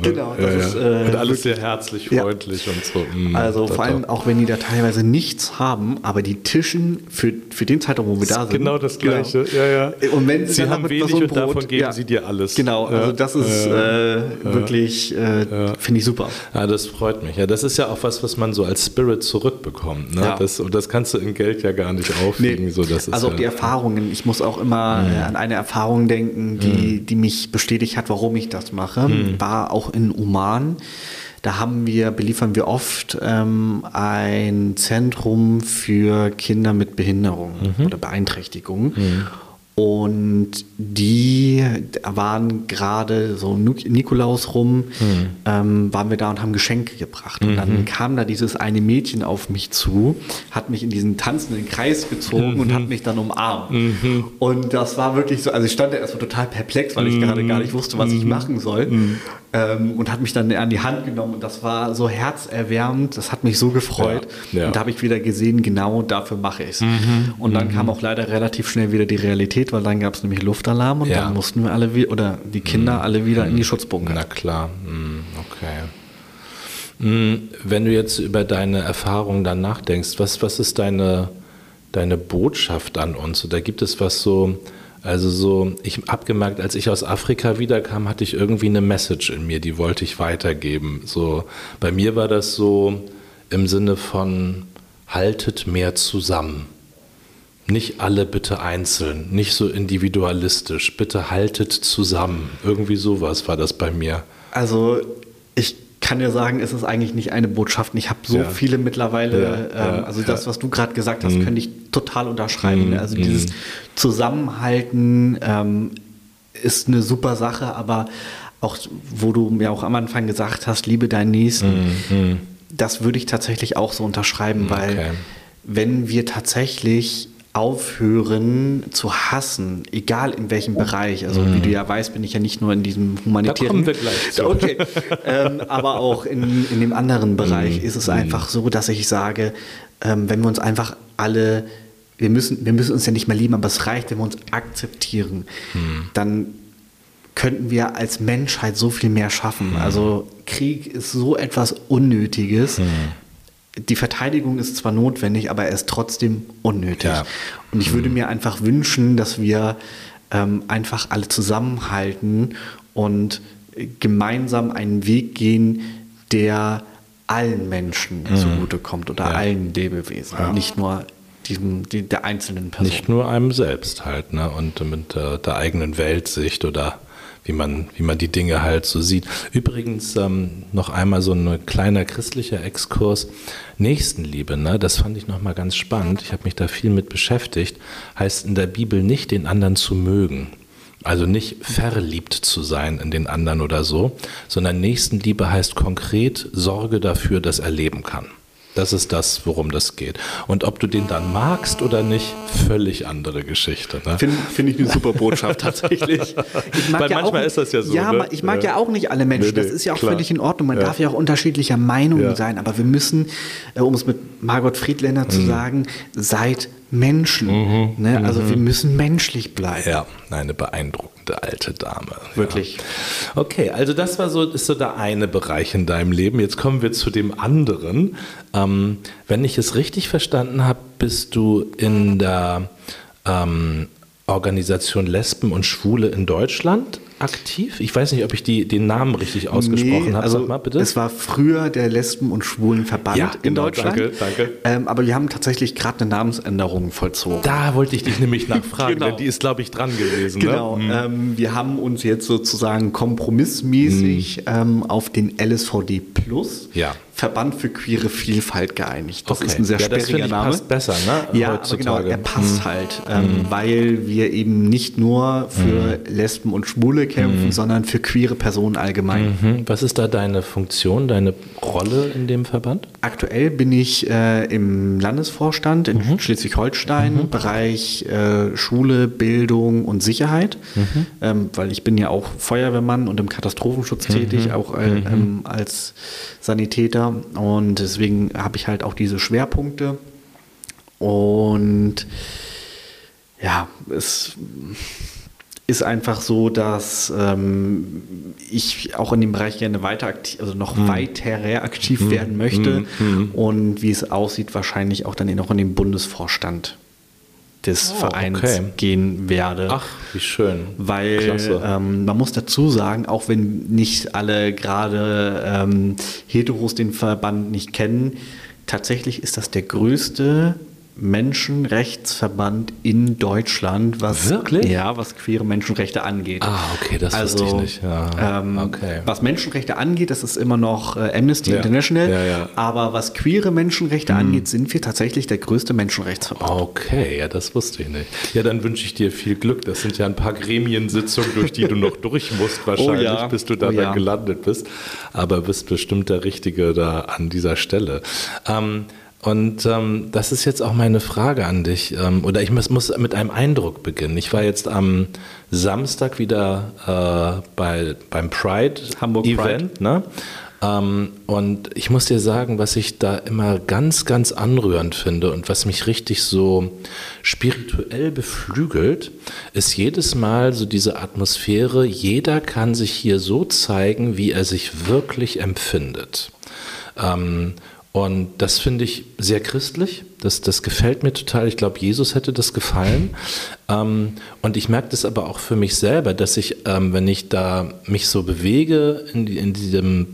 das ja, ist ja. äh, und alles sehr herzlich, freundlich ja. und so. Mm, also vor allem auch wenn die da teilweise nichts haben, aber die Tischen für, für den Zeitraum, wo wir das da ist sind. Genau das Gleiche. Genau. Ja, ja. Und wenn sie, sie dann haben wenig und Brot, davon geben ja. sie dir alles. Genau, also ja. das ist äh, ja. wirklich, äh, ja. finde ich super. Ja, das freut mich. Ja, das ist ja auch was, was man so als Spirit zurückbekommt. Ne? Ja. Das, und das kannst du in Geld ja gar nicht aufwiegen. Nee. So, das ist also auch ja, die Erfahrungen. Ich muss auch immer mhm. an eine Erfahrung denken, die, mhm. die mich bestätigt hat, warum ich das mache. Mhm. War auch in Oman. Da haben wir, beliefern wir oft ähm, ein Zentrum für Kinder mit Behinderung mhm. oder Beeinträchtigung. Mhm. Und die waren gerade so Nikolaus rum, mhm. ähm, waren wir da und haben Geschenke gebracht. Und mhm. dann kam da dieses eine Mädchen auf mich zu, hat mich in diesen tanzenden Kreis gezogen mhm. und hat mich dann umarmt. Mhm. Und das war wirklich so, also ich stand da erstmal total perplex, weil ich mhm. gerade gar nicht wusste, was ich machen soll. Mhm. Ähm, und hat mich dann an die Hand genommen und das war so herzerwärmend, das hat mich so gefreut. Ja, ja. Und da habe ich wieder gesehen, genau dafür mache ich es. Mhm. Und dann mhm. kam auch leider relativ schnell wieder die Realität, weil dann gab es nämlich Luftalarm und ja. dann mussten wir alle wieder, oder die Kinder mhm. alle wieder in die Schutzbunker. Na klar, mhm. okay. Wenn du jetzt über deine Erfahrungen dann nachdenkst, was, was ist deine, deine Botschaft an uns? Oder gibt es was so... Also so, ich habe gemerkt, als ich aus Afrika wiederkam, hatte ich irgendwie eine Message in mir, die wollte ich weitergeben. So, bei mir war das so im Sinne von, haltet mehr zusammen. Nicht alle bitte einzeln, nicht so individualistisch, bitte haltet zusammen. Irgendwie sowas war das bei mir. Also ich kann dir sagen, es ist eigentlich nicht eine Botschaft. Ich habe so ja. viele mittlerweile, ja, ähm, ja, also das, was du gerade gesagt hast, mhm. könnte ich total unterschreiben. Mhm. Also dieses Zusammenhalten ähm, ist eine super Sache, aber auch, wo du mir auch am Anfang gesagt hast, liebe deinen Nächsten, mhm. das würde ich tatsächlich auch so unterschreiben, okay. weil wenn wir tatsächlich aufhören zu hassen, egal in welchem Bereich. Also mm. wie du ja weißt, bin ich ja nicht nur in diesem humanitären... Da kommen wir gleich zu. Okay. ähm, aber auch in, in dem anderen Bereich mm. ist es mm. einfach so, dass ich sage, ähm, wenn wir uns einfach alle... Wir müssen, wir müssen uns ja nicht mehr lieben, aber es reicht, wenn wir uns akzeptieren. Mm. Dann könnten wir als Menschheit so viel mehr schaffen. Mm. Also Krieg ist so etwas Unnötiges. Mm. Die Verteidigung ist zwar notwendig, aber er ist trotzdem unnötig. Ja. Und ich würde mir einfach wünschen, dass wir ähm, einfach alle zusammenhalten und gemeinsam einen Weg gehen, der allen Menschen mhm. zugutekommt oder ja. allen Lebewesen, ja. nicht nur diesem, die, der einzelnen Person. Nicht nur einem selbst halt, ne? Und mit äh, der eigenen Weltsicht oder wie man, wie man die Dinge halt so sieht. Übrigens ähm, noch einmal so ein kleiner christlicher Exkurs. Nächstenliebe, ne, das fand ich nochmal ganz spannend. Ich habe mich da viel mit beschäftigt. Heißt in der Bibel nicht, den anderen zu mögen. Also nicht verliebt zu sein in den anderen oder so, sondern Nächstenliebe heißt konkret Sorge dafür, dass er leben kann. Das ist das, worum das geht. Und ob du den dann magst oder nicht, völlig andere Geschichte. Ne? Finde find ich eine super Botschaft tatsächlich. Ich mag Weil ja manchmal auch, ist das ja so. Ja, ne? ich mag ja. ja auch nicht alle Menschen. Nee, nee, das ist ja auch klar. völlig in Ordnung. Man ja. darf ja auch unterschiedlicher Meinung ja. sein. Aber wir müssen, um es mit Margot Friedländer mhm. zu sagen, seid Menschen. Mhm. Ne? Also mhm. wir müssen menschlich bleiben. Ja, eine beeindruckende alte Dame. Wirklich. Ja. Okay, also das war so, ist so der eine Bereich in deinem Leben. Jetzt kommen wir zu dem anderen. Ähm, wenn ich es richtig verstanden habe, bist du in der ähm, Organisation Lesben und Schwule in Deutschland aktiv? Ich weiß nicht, ob ich die, den Namen richtig ausgesprochen nee, habe. Also Sag mal bitte. Es war früher der Lesben- und Schwulenverband ja, in genau, Deutschland. Danke, danke. Ähm, aber wir haben tatsächlich gerade eine Namensänderung vollzogen. Da wollte ich dich nämlich nachfragen, genau. denn die ist, glaube ich, dran gewesen. Genau. Ne? Ähm, wir haben uns jetzt sozusagen kompromissmäßig mhm. ähm, auf den L S V D Plus, ja. Verband für queere Vielfalt, geeinigt. Das okay. ist ein sehr ja, sperriger Name. Passt besser, ne? Ja, heutzutage. Aber genau, er passt mhm. halt, ähm, mhm. weil wir eben nicht nur für mhm. Lesben und Schwule kämpfen, mhm. sondern für queere Personen allgemein. Mhm. Was ist da deine Funktion, deine Rolle in dem Verband? Aktuell bin ich äh, im Landesvorstand in mhm. Schleswig-Holstein, mhm. Bereich äh, Schule, Bildung und Sicherheit, mhm. ähm, weil ich bin ja auch Feuerwehrmann und im Katastrophenschutz mhm. tätig, auch äh, mhm. ähm, als Sanitäter, und deswegen habe ich halt auch diese Schwerpunkte. Und ja, es ist einfach so, dass ähm, ich auch in dem Bereich gerne weiter aktiv, also noch mhm. weiter aktiv mhm. werden möchte mhm. und wie es aussieht, wahrscheinlich auch dann noch in den Bundesvorstand des oh, Vereins okay. gehen werde. Ach, wie schön. Weil ähm, man muss dazu sagen, auch wenn nicht alle gerade ähm, Heteros den Verband nicht kennen, tatsächlich ist das der größte Menschenrechtsverband in Deutschland, was, Wirklich? Ja, was queere Menschenrechte angeht. Ah, okay, das also, wusste ich nicht. Ja, ähm, okay. Was Menschenrechte angeht, das ist immer noch äh, Amnesty ja. International, ja, ja. aber was queere Menschenrechte hm. angeht, sind wir tatsächlich der größte Menschenrechtsverband. Okay, ja, das wusste ich nicht. Ja, dann wünsche ich dir viel Glück. Das sind ja ein paar Gremiensitzungen, durch die du noch durch musst wahrscheinlich, oh ja. bis du da, oh ja. da gelandet bist. Aber bist bestimmt der Richtige da an dieser Stelle. Ähm, Und ähm, das ist jetzt auch meine Frage an dich. Ähm, oder ich muss, muss mit einem Eindruck beginnen. Ich war jetzt am Samstag wieder äh, bei, beim Pride Hamburg Event. Pride. Ne? Ähm, und ich muss dir sagen, was ich da immer ganz, ganz anrührend finde und was mich richtig so spirituell beflügelt, ist jedes Mal so diese Atmosphäre, jeder kann sich hier so zeigen, wie er sich wirklich empfindet. Ähm, Und das finde ich sehr christlich, das, das gefällt mir total. Ich glaube, Jesus hätte das gefallen. Ähm, und ich merke das aber auch für mich selber, dass ich, ähm, wenn ich da mich so bewege in, die, in diesem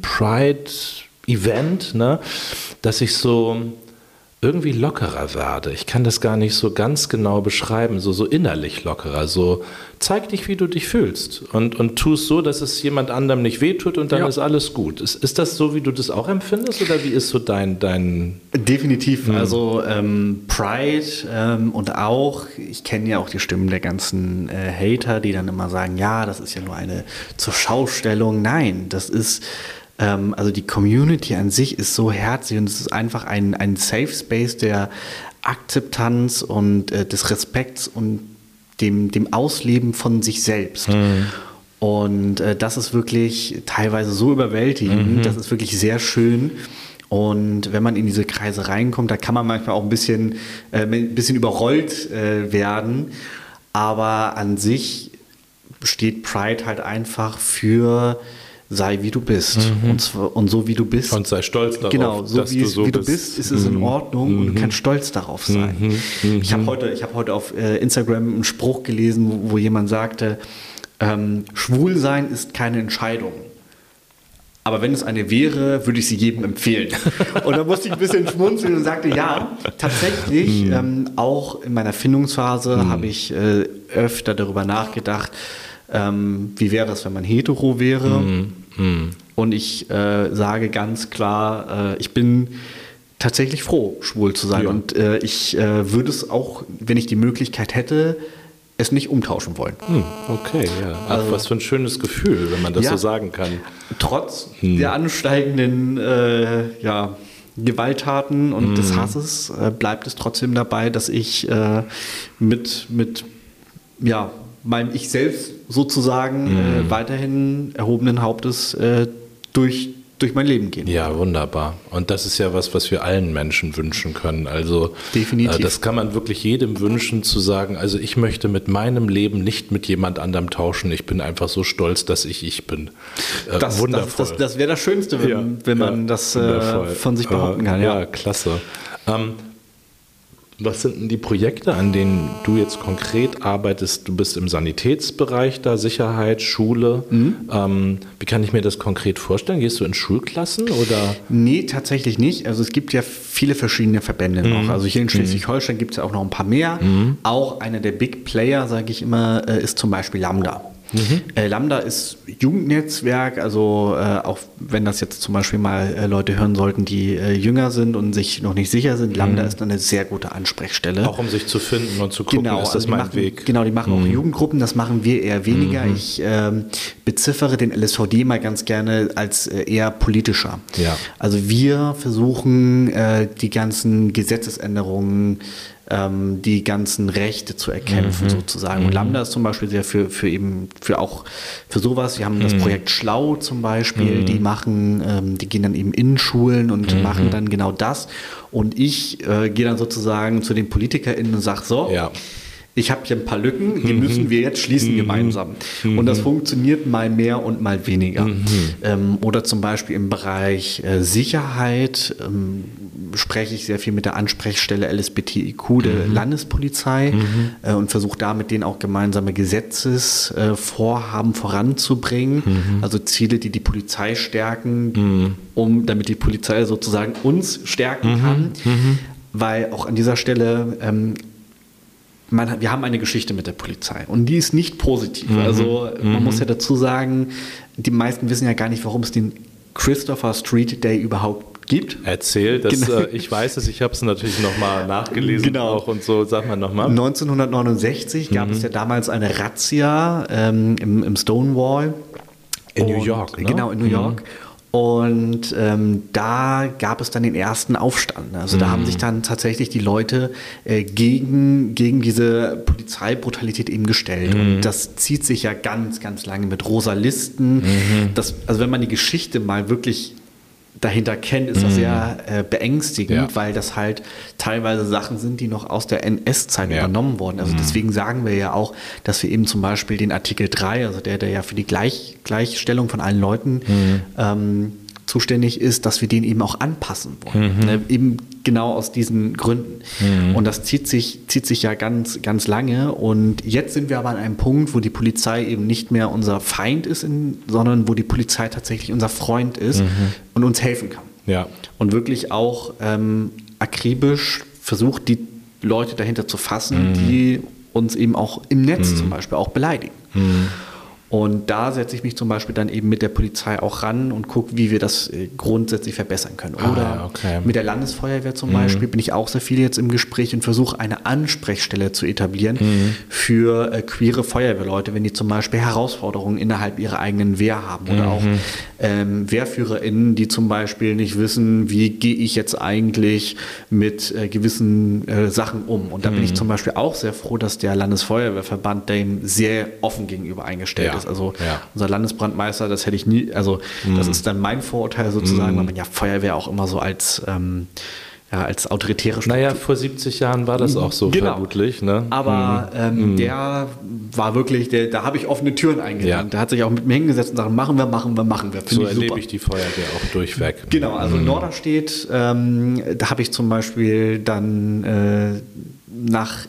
Pride-Event, ne, dass ich so irgendwie lockerer werde. Ich kann das gar nicht so ganz genau beschreiben, so, so innerlich lockerer. So, zeig dich, wie du dich fühlst und, und tu es so, dass es jemand anderem nicht wehtut und dann ja. ist alles gut. Ist, ist das so, wie du das auch empfindest oder wie ist so dein... dein Definitiv. Mh. Also ähm, Pride ähm, und auch, ich kenne ja auch die Stimmen der ganzen äh, Hater, die dann immer sagen, ja, das ist ja nur eine Zurschaustellung. Nein, das ist... Also die Community an sich ist so herzlich und es ist einfach ein, ein Safe Space der Akzeptanz und äh, des Respekts und dem, dem Ausleben von sich selbst. Mhm. Und äh, das ist wirklich teilweise so überwältigend, mhm. das ist wirklich sehr schön. Und wenn man in diese Kreise reinkommt, da kann man manchmal auch ein bisschen, äh, ein bisschen überrollt äh, werden. Aber an sich steht Pride halt einfach für sei wie du bist mhm. und, zwar, und so wie du bist. Und sei stolz darauf, genau, so dass wie, du so wie bist. du bist, ist es mhm. in Ordnung mhm. und du kannst stolz darauf sein. Mhm. Ich habe heute, ich hab heute auf äh, Instagram einen Spruch gelesen, wo, wo jemand sagte, ähm, schwul sein ist keine Entscheidung. Aber wenn es eine wäre, würde ich sie jedem empfehlen. Und da musste ich ein bisschen schmunzeln und sagte, ja, tatsächlich, mhm. ähm, auch in meiner Findungsphase mhm. habe ich äh, öfter darüber nachgedacht, Ähm, wie wäre es, wenn man hetero wäre? Mm, mm. Und ich äh, sage ganz klar, äh, ich bin tatsächlich froh, schwul zu sein. Ja. Und äh, ich äh, würde es auch, wenn ich die Möglichkeit hätte, es nicht umtauschen wollen. Hm, okay, ja. Ach, also, was für ein schönes Gefühl, wenn man das ja, so sagen kann. Trotz hm. der ansteigenden äh, ja, Gewalttaten und hm. des Hasses äh, bleibt es trotzdem dabei, dass ich äh, mit, mit ja, meinem Ich selbst sozusagen mm. äh, weiterhin erhobenen Hauptes äh, durch, durch mein Leben gehen. Ja, wunderbar. Und das ist ja was, was wir allen Menschen wünschen können. Also definitiv. Äh, das kann man wirklich jedem wünschen, zu sagen, also ich möchte mit meinem Leben nicht mit jemand anderem tauschen. Ich bin einfach so stolz, dass ich ich bin. Äh, das wundervoll. Das, das, das wäre das Schönste, wenn, ja, wenn man ja, das äh, von sich behaupten kann. Ja, ja klasse. Ähm, Was sind denn die Projekte, an denen du jetzt konkret arbeitest? Du bist im Sanitätsbereich da, Sicherheit, Schule. Mhm. Ähm, wie kann ich mir das konkret vorstellen? Gehst du in Schulklassen oder? Nee, tatsächlich nicht. Also es gibt ja viele verschiedene Verbände mhm. noch. Also hier in Schleswig-Holstein gibt es ja auch noch ein paar mehr. Mhm. Auch einer der Big Player, sage ich immer, ist zum Beispiel Lambda. Mhm. Äh, Lambda ist Jugendnetzwerk, also äh, auch wenn das jetzt zum Beispiel mal äh, Leute hören sollten, die äh, jünger sind und sich noch nicht sicher sind, Lambda mhm. ist eine sehr gute Ansprechstelle. Auch um sich zu finden und zu gucken, genau, ist das also mein machen, Weg? Genau, die machen mhm. auch Jugendgruppen, das machen wir eher weniger. Mhm. Ich ähm, beziffere den L S V D mal ganz gerne als äh, eher politischer. Ja. Also wir versuchen äh, die ganzen Gesetzesänderungen, ähm, die ganzen Rechte zu erkämpfen, mhm. sozusagen. Und mhm. Lambda ist zum Beispiel sehr für, für eben für auch für sowas. Wir haben das Projekt Schlau zum Beispiel, mhm. die machen, ähm, die gehen dann eben in Schulen und mhm. machen dann genau das. Und ich äh, gehe dann sozusagen zu den PolitikerInnen und sage so, ja. ich habe hier ein paar Lücken, die mhm. müssen wir jetzt schließen mhm. gemeinsam. Mhm. Und das funktioniert mal mehr und mal weniger. Mhm. Ähm, oder zum Beispiel im Bereich äh, Sicherheit ähm, spreche ich sehr viel mit der Ansprechstelle L S B T I Q der mhm. Landespolizei mhm. äh, und versuche da mit denen auch gemeinsame Gesetzesvorhaben äh, voranzubringen. Mhm. Also Ziele, die die Polizei stärken, mhm. um, damit die Polizei sozusagen uns stärken mhm. kann. Mhm. Weil auch an dieser Stelle ähm, Man, wir haben eine Geschichte mit der Polizei und die ist nicht positiv. Mhm. Also man mhm. muss ja dazu sagen, die meisten wissen ja gar nicht, warum es den Christopher Street Day überhaupt gibt. Erzähl, das, genau. äh, ich weiß es, ich habe es natürlich nochmal nachgelesen genau. auch und so, sag mal nochmal. neunzehnhundertneunundsechzig mhm. gab es ja damals eine Razzia ähm, im, im Stonewall. In und, New York, ne? Genau, in New York. Mhm. Und ähm, da gab es dann den ersten Aufstand. Also da mm. haben sich dann tatsächlich die Leute äh, gegen, gegen diese Polizeibrutalität eben gestellt. Mm. Und das zieht sich ja ganz, ganz lange mit rosa Listen. Mm. Das, also wenn man die Geschichte mal wirklich dahinter kennt, ist das mm. sehr äh, beängstigend, ja. weil das halt teilweise Sachen sind, die noch aus der N S-Zeit ja. übernommen wurden. Also mm. deswegen sagen wir ja auch, dass wir eben zum Beispiel den Artikel drei, also der, der ja für die Gleich, Gleichstellung von allen Leuten mm. ähm, zuständig ist, dass wir den eben auch anpassen wollen. Mhm. Ne? Eben genau aus diesen Gründen. Mhm. Und das zieht sich, zieht sich ja ganz, ganz lange. Und jetzt sind wir aber an einem Punkt, wo die Polizei eben nicht mehr unser Feind ist, in, sondern wo die Polizei tatsächlich unser Freund ist mhm. und uns helfen kann. Ja. Und wirklich auch ähm, akribisch versucht, die Leute dahinter zu fassen, mhm. die uns eben auch im Netz mhm. zum Beispiel auch beleidigen. Mhm. Und da setze ich mich zum Beispiel dann eben mit der Polizei auch ran und gucke, wie wir das grundsätzlich verbessern können. Oder ah, okay. mit der Landesfeuerwehr zum mhm. Beispiel bin ich auch sehr viel jetzt im Gespräch und versuche eine Ansprechstelle zu etablieren mhm. für äh, queere Feuerwehrleute, wenn die zum Beispiel Herausforderungen innerhalb ihrer eigenen Wehr haben. Oder mhm. auch ähm, WehrführerInnen, die zum Beispiel nicht wissen, wie gehe ich jetzt eigentlich mit äh, gewissen äh, Sachen um. Und da mhm. bin ich zum Beispiel auch sehr froh, dass der Landesfeuerwehrverband dem sehr offen gegenüber eingestellt ja. ist. Also ja. unser Landesbrandmeister, das hätte ich nie, also mhm. das ist dann mein Vorurteil sozusagen, mhm. weil man ja Feuerwehr auch immer so als, ähm, ja, als autoritäre Struktur. Naja, vor siebzig Jahren war das auch so genau. vermutlich. Ne? Aber mhm. ähm, mhm. der war wirklich, der, da habe ich offene Türen eingerannt. Ja. Der hat sich auch mit mir hingesetzt und gesagt, machen wir, machen wir, machen wir. Find so ich erlebe super. ich die Feuerwehr auch durchweg. Genau, also mhm. Norderstedt, ähm, da habe ich zum Beispiel dann äh, nach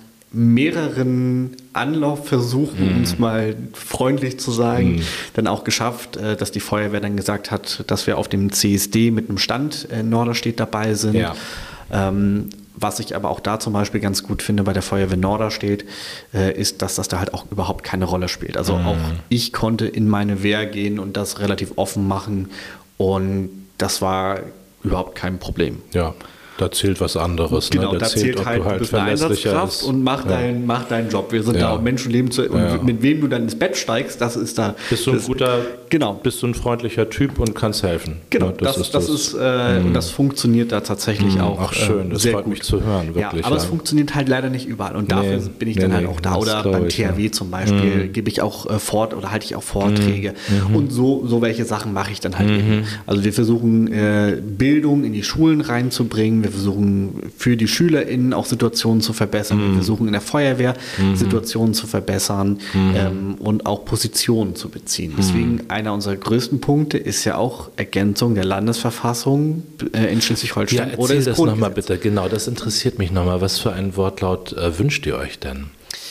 mehreren Anlaufversuchen, um es mal freundlich zu sagen, mm. dann auch geschafft, dass die Feuerwehr dann gesagt hat, dass wir auf dem C S D mit einem Stand in Norderstedt dabei sind. Ja. Ähm, was ich aber auch da zum Beispiel ganz gut finde bei der Feuerwehr Norderstedt, äh, ist, dass das da halt auch überhaupt keine Rolle spielt. Also mm. auch ich konnte in meine Wehr gehen und das relativ offen machen und das war überhaupt kein Problem. Ja. Da zählt was anderes. Genau, ne? da, da zählt, zählt halt, du halt bist eine Einsatzkraft und mach, ja. dein, mach deinen Job. Wir sind ja. da, um Menschenleben zu... Und ja. mit wem du dann ins Bett steigst, das ist da... Bist du ein das, guter... Genau. Bist du ein freundlicher Typ und kannst helfen. Genau, ja, das, das, ist, das, ist, äh, mhm. und das funktioniert da tatsächlich mhm. auch Ach schön, das sehr freut gut. mich zu hören, wirklich. Ja, aber ja. es funktioniert halt leider nicht überall und dafür nee, bin ich nee, dann halt auch da. Oder beim T H W ja. zum Beispiel mhm. gebe ich auch äh, fort oder halte ich auch Vorträge mhm. und so, so welche Sachen mache ich dann halt mhm. eben. Also wir versuchen äh, Bildung in die Schulen reinzubringen, wir versuchen für die SchülerInnen auch Situationen zu verbessern, mhm. wir versuchen in der Feuerwehr mhm. Situationen zu verbessern mhm. ähm, und auch Positionen zu beziehen. Deswegen mhm. einer unserer größten Punkte ist ja auch Ergänzung der Landesverfassung äh, in Schleswig-Holstein. Ja, erzähl das nochmal bitte, genau, das interessiert mich nochmal. Was für ein Wortlaut äh, wünscht ihr euch denn?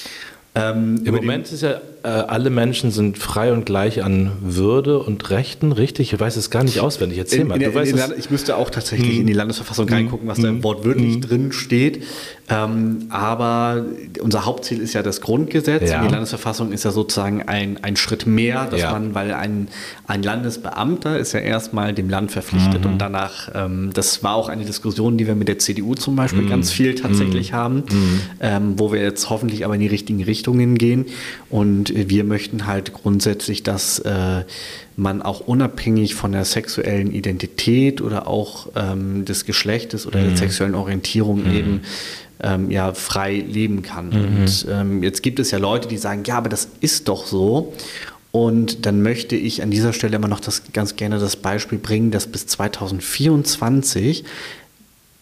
Ähm, Im Moment ist ja, äh, alle Menschen sind frei und gleich an Würde und Rechten, richtig? Ich weiß es gar nicht auswendig. Erzähl in, mal. in Du in weißt Land, ich müsste auch tatsächlich hm. in die Landesverfassung hm. reingucken, was hm. da im Wort wirklich hm. drin steht. Ähm, aber unser Hauptziel ist ja das Grundgesetz. Ja. Und die Landesverfassung ist ja sozusagen ein, ein Schritt mehr, dass ja. man, weil ein, ein Landesbeamter ist ja erstmal dem Land verpflichtet. Mhm. Und danach, ähm, das war auch eine Diskussion, die wir mit der C D U zum Beispiel mhm. ganz viel tatsächlich mhm. haben, mhm. ähm, wo wir jetzt hoffentlich aber in die richtigen Richtungen gehen. Und wir möchten halt grundsätzlich, dass äh, man auch unabhängig von der sexuellen Identität oder auch ähm, des Geschlechtes oder mhm. der sexuellen Orientierung mhm. eben ähm, ja, frei leben kann. Mhm. Und ähm, jetzt gibt es ja Leute, die sagen, ja, aber das ist doch so. Und dann möchte ich an dieser Stelle immer noch das, ganz gerne das Beispiel bringen, dass bis zweitausendvierundzwanzig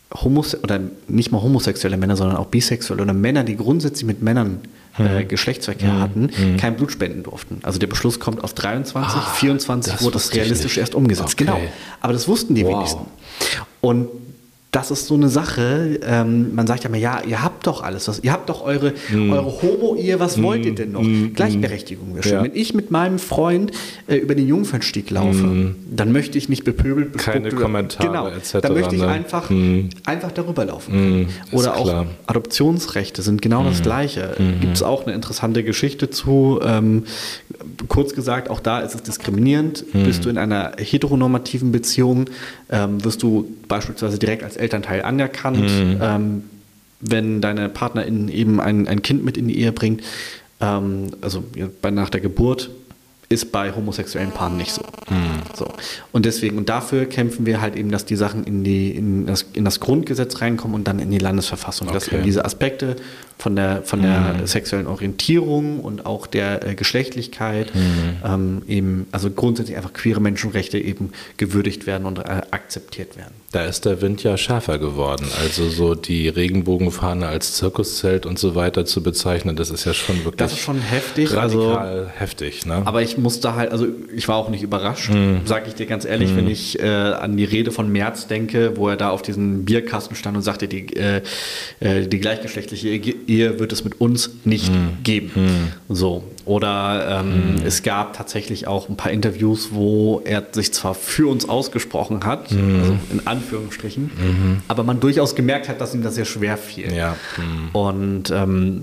Homose- oder nicht mal homosexuelle Männer, sondern auch bisexuelle oder Männer, die grundsätzlich mit Männern äh, Geschlechtsverkehr Mhm. hatten, Mhm. kein Blut spenden durften. Also der Beschluss kommt auf dreiundzwanzig, Ah, vierundzwanzig das wurde das wusste ich realistisch nicht. erst umgesetzt. Okay. Genau. Aber das wussten die Wow. wenigsten. Und das ist so eine Sache, ähm, man sagt ja immer, ja, ihr habt doch alles, was, ihr habt doch eure, Mm. eure Homo-Ehe, was Mm. wollt ihr denn noch? Mm. Gleichberechtigung wäre schön. Ja. Wenn ich mit meinem Freund äh, über den Jungfernstieg laufe, Mm. dann möchte ich nicht bepöbelt, bespuckt Keine oder- Kommentare genau, et cetera, dann möchte ich ne? einfach, Mm. einfach darüber laufen können. Mm, ist Oder auch klar. Adoptionsrechte sind genau das Gleiche. Mhm. Gibt es auch eine interessante Geschichte zu. Ähm, kurz gesagt, auch da ist es diskriminierend. Mhm. Bist du in einer heteronormativen Beziehung, ähm, wirst du beispielsweise direkt als Elternteil anerkannt. Mhm. Ähm, wenn deine Partnerin eben ein, ein Kind mit in die Ehe bringt, ähm, also ja, bei, nach der Geburt, ist bei homosexuellen Paaren nicht so. so. Und deswegen, und dafür kämpfen wir halt eben, dass die Sachen in, die, in, das, in das Grundgesetz reinkommen und dann in die Landesverfassung. Dass Okay. eben diese Aspekte von der, von der Mhm. sexuellen Orientierung und auch der äh, Geschlechtlichkeit Mhm. ähm, eben, also grundsätzlich einfach queere Menschenrechte eben gewürdigt werden und äh, akzeptiert werden. Da ist der Wind ja schärfer geworden. Also so die Regenbogenfahne als Zirkuszelt und so weiter zu bezeichnen, das ist ja schon wirklich Das ist schon heftig. Also, radikal heftig. Ne? aber ich musste halt, also ich war auch nicht überrascht, Mhm. sage ich dir ganz ehrlich, wenn ich äh, an die Rede von Merz denke, wo er da auf diesem Bierkasten stand und sagte, die, äh, äh, die gleichgeschlechtliche Ehe wird es mit uns nicht geben. So. Oder ähm, es gab tatsächlich auch ein paar Interviews, wo er sich zwar für uns ausgesprochen hat, also in Anführungsstrichen, aber man durchaus gemerkt hat, dass ihm das sehr schwer fiel. Ja. Mhm. Und ähm,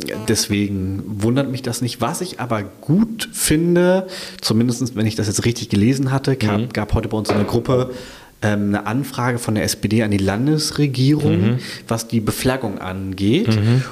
deswegen wundert mich das nicht. Was ich aber gut finde, zumindest wenn ich das jetzt richtig gelesen hatte, gab, Mhm. gab heute bei uns in der Gruppe ähm, eine Anfrage von der S P D an die Landesregierung, Mhm. was die Beflaggung angeht.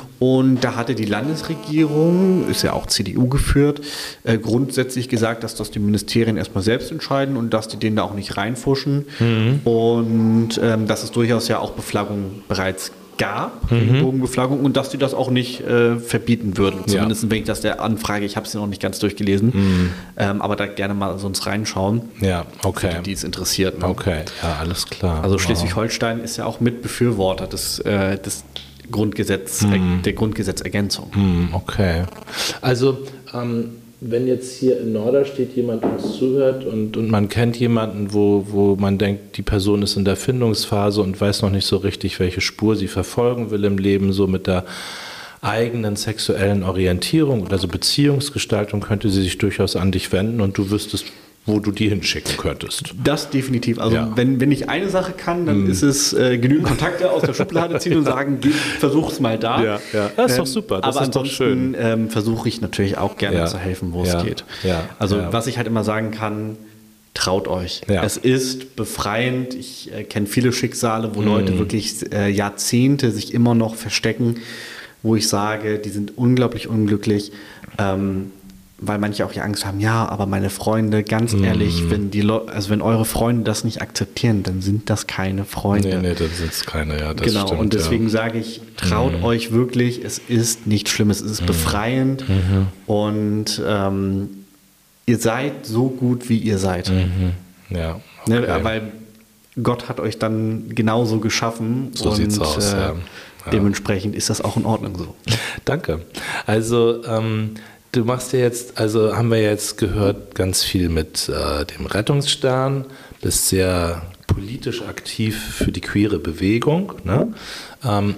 Und da hatte die Landesregierung, ist ja auch C D U geführt, äh, grundsätzlich gesagt, dass das die Ministerien erstmal selbst entscheiden und dass die denen da auch nicht reinfuschen. Mhm. Und ähm, dass es durchaus ja auch Beflaggung bereits gab, Regenbogenbeflaggung, und dass die das auch nicht äh, verbieten würden. Zumindest wenn ich das der Anfrage, ich habe es ja noch nicht ganz durchgelesen, ähm, aber da gerne mal sonst reinschauen, Ja, okay. die es interessiert. Ne? Okay, ja, alles klar. Also Wow. Schleswig-Holstein ist ja auch Mitbefürworter des, äh, des Grundgesetz, äh, der Grundgesetzergänzung. Hm, okay. Also, ähm, wenn jetzt hier in Norderstedt jemand uns zuhört und, und man kennt jemanden, wo, wo man denkt, die Person ist in der Findungsphase und weiß noch nicht so richtig, welche Spur sie verfolgen will im Leben, so mit der eigenen sexuellen Orientierung oder so Beziehungsgestaltung, könnte sie sich durchaus an dich wenden und du wüsstest, wo du die hinschicken könntest. Das definitiv. Also Ja. wenn, wenn ich eine Sache kann, dann ist es äh, genügend Kontakte aus der Schublade ziehen und sagen, geh, versuch's mal da. Ja, ja. Das ist doch super, das aber ist doch ansonsten schön. ähm, versuche ich natürlich auch gerne Ja. zu helfen, wo Ja. es geht. Ja. Also Ja. was ich halt immer sagen kann, traut euch. Ja. Es ist befreiend. Ich äh, kenne viele Schicksale, wo Leute Mhm. wirklich äh, Jahrzehnte sich immer noch verstecken, wo ich sage, die sind unglaublich unglücklich. Ähm, weil manche auch ja Angst haben, ja, aber meine Freunde, ganz Mhm. ehrlich, wenn die Leu- also wenn eure Freunde das nicht akzeptieren, dann sind das keine Freunde. Nee, nee, das ist keine, ja, das genau, stimmt. und deswegen ja. sage ich, traut euch wirklich, es ist nichts Schlimmes, es ist befreiend und ähm, ihr seid so gut, wie ihr seid. Mhm. Ja, okay. Ne, weil Gott hat euch dann genauso geschaffen So und sieht's aus, äh, ja. Ja. dementsprechend ist das auch in Ordnung so. Danke. Also ähm, du machst ja jetzt, also haben wir jetzt gehört, ganz viel mit äh, dem Rettungsstern, bist sehr politisch aktiv für die queere Bewegung, ne? ähm,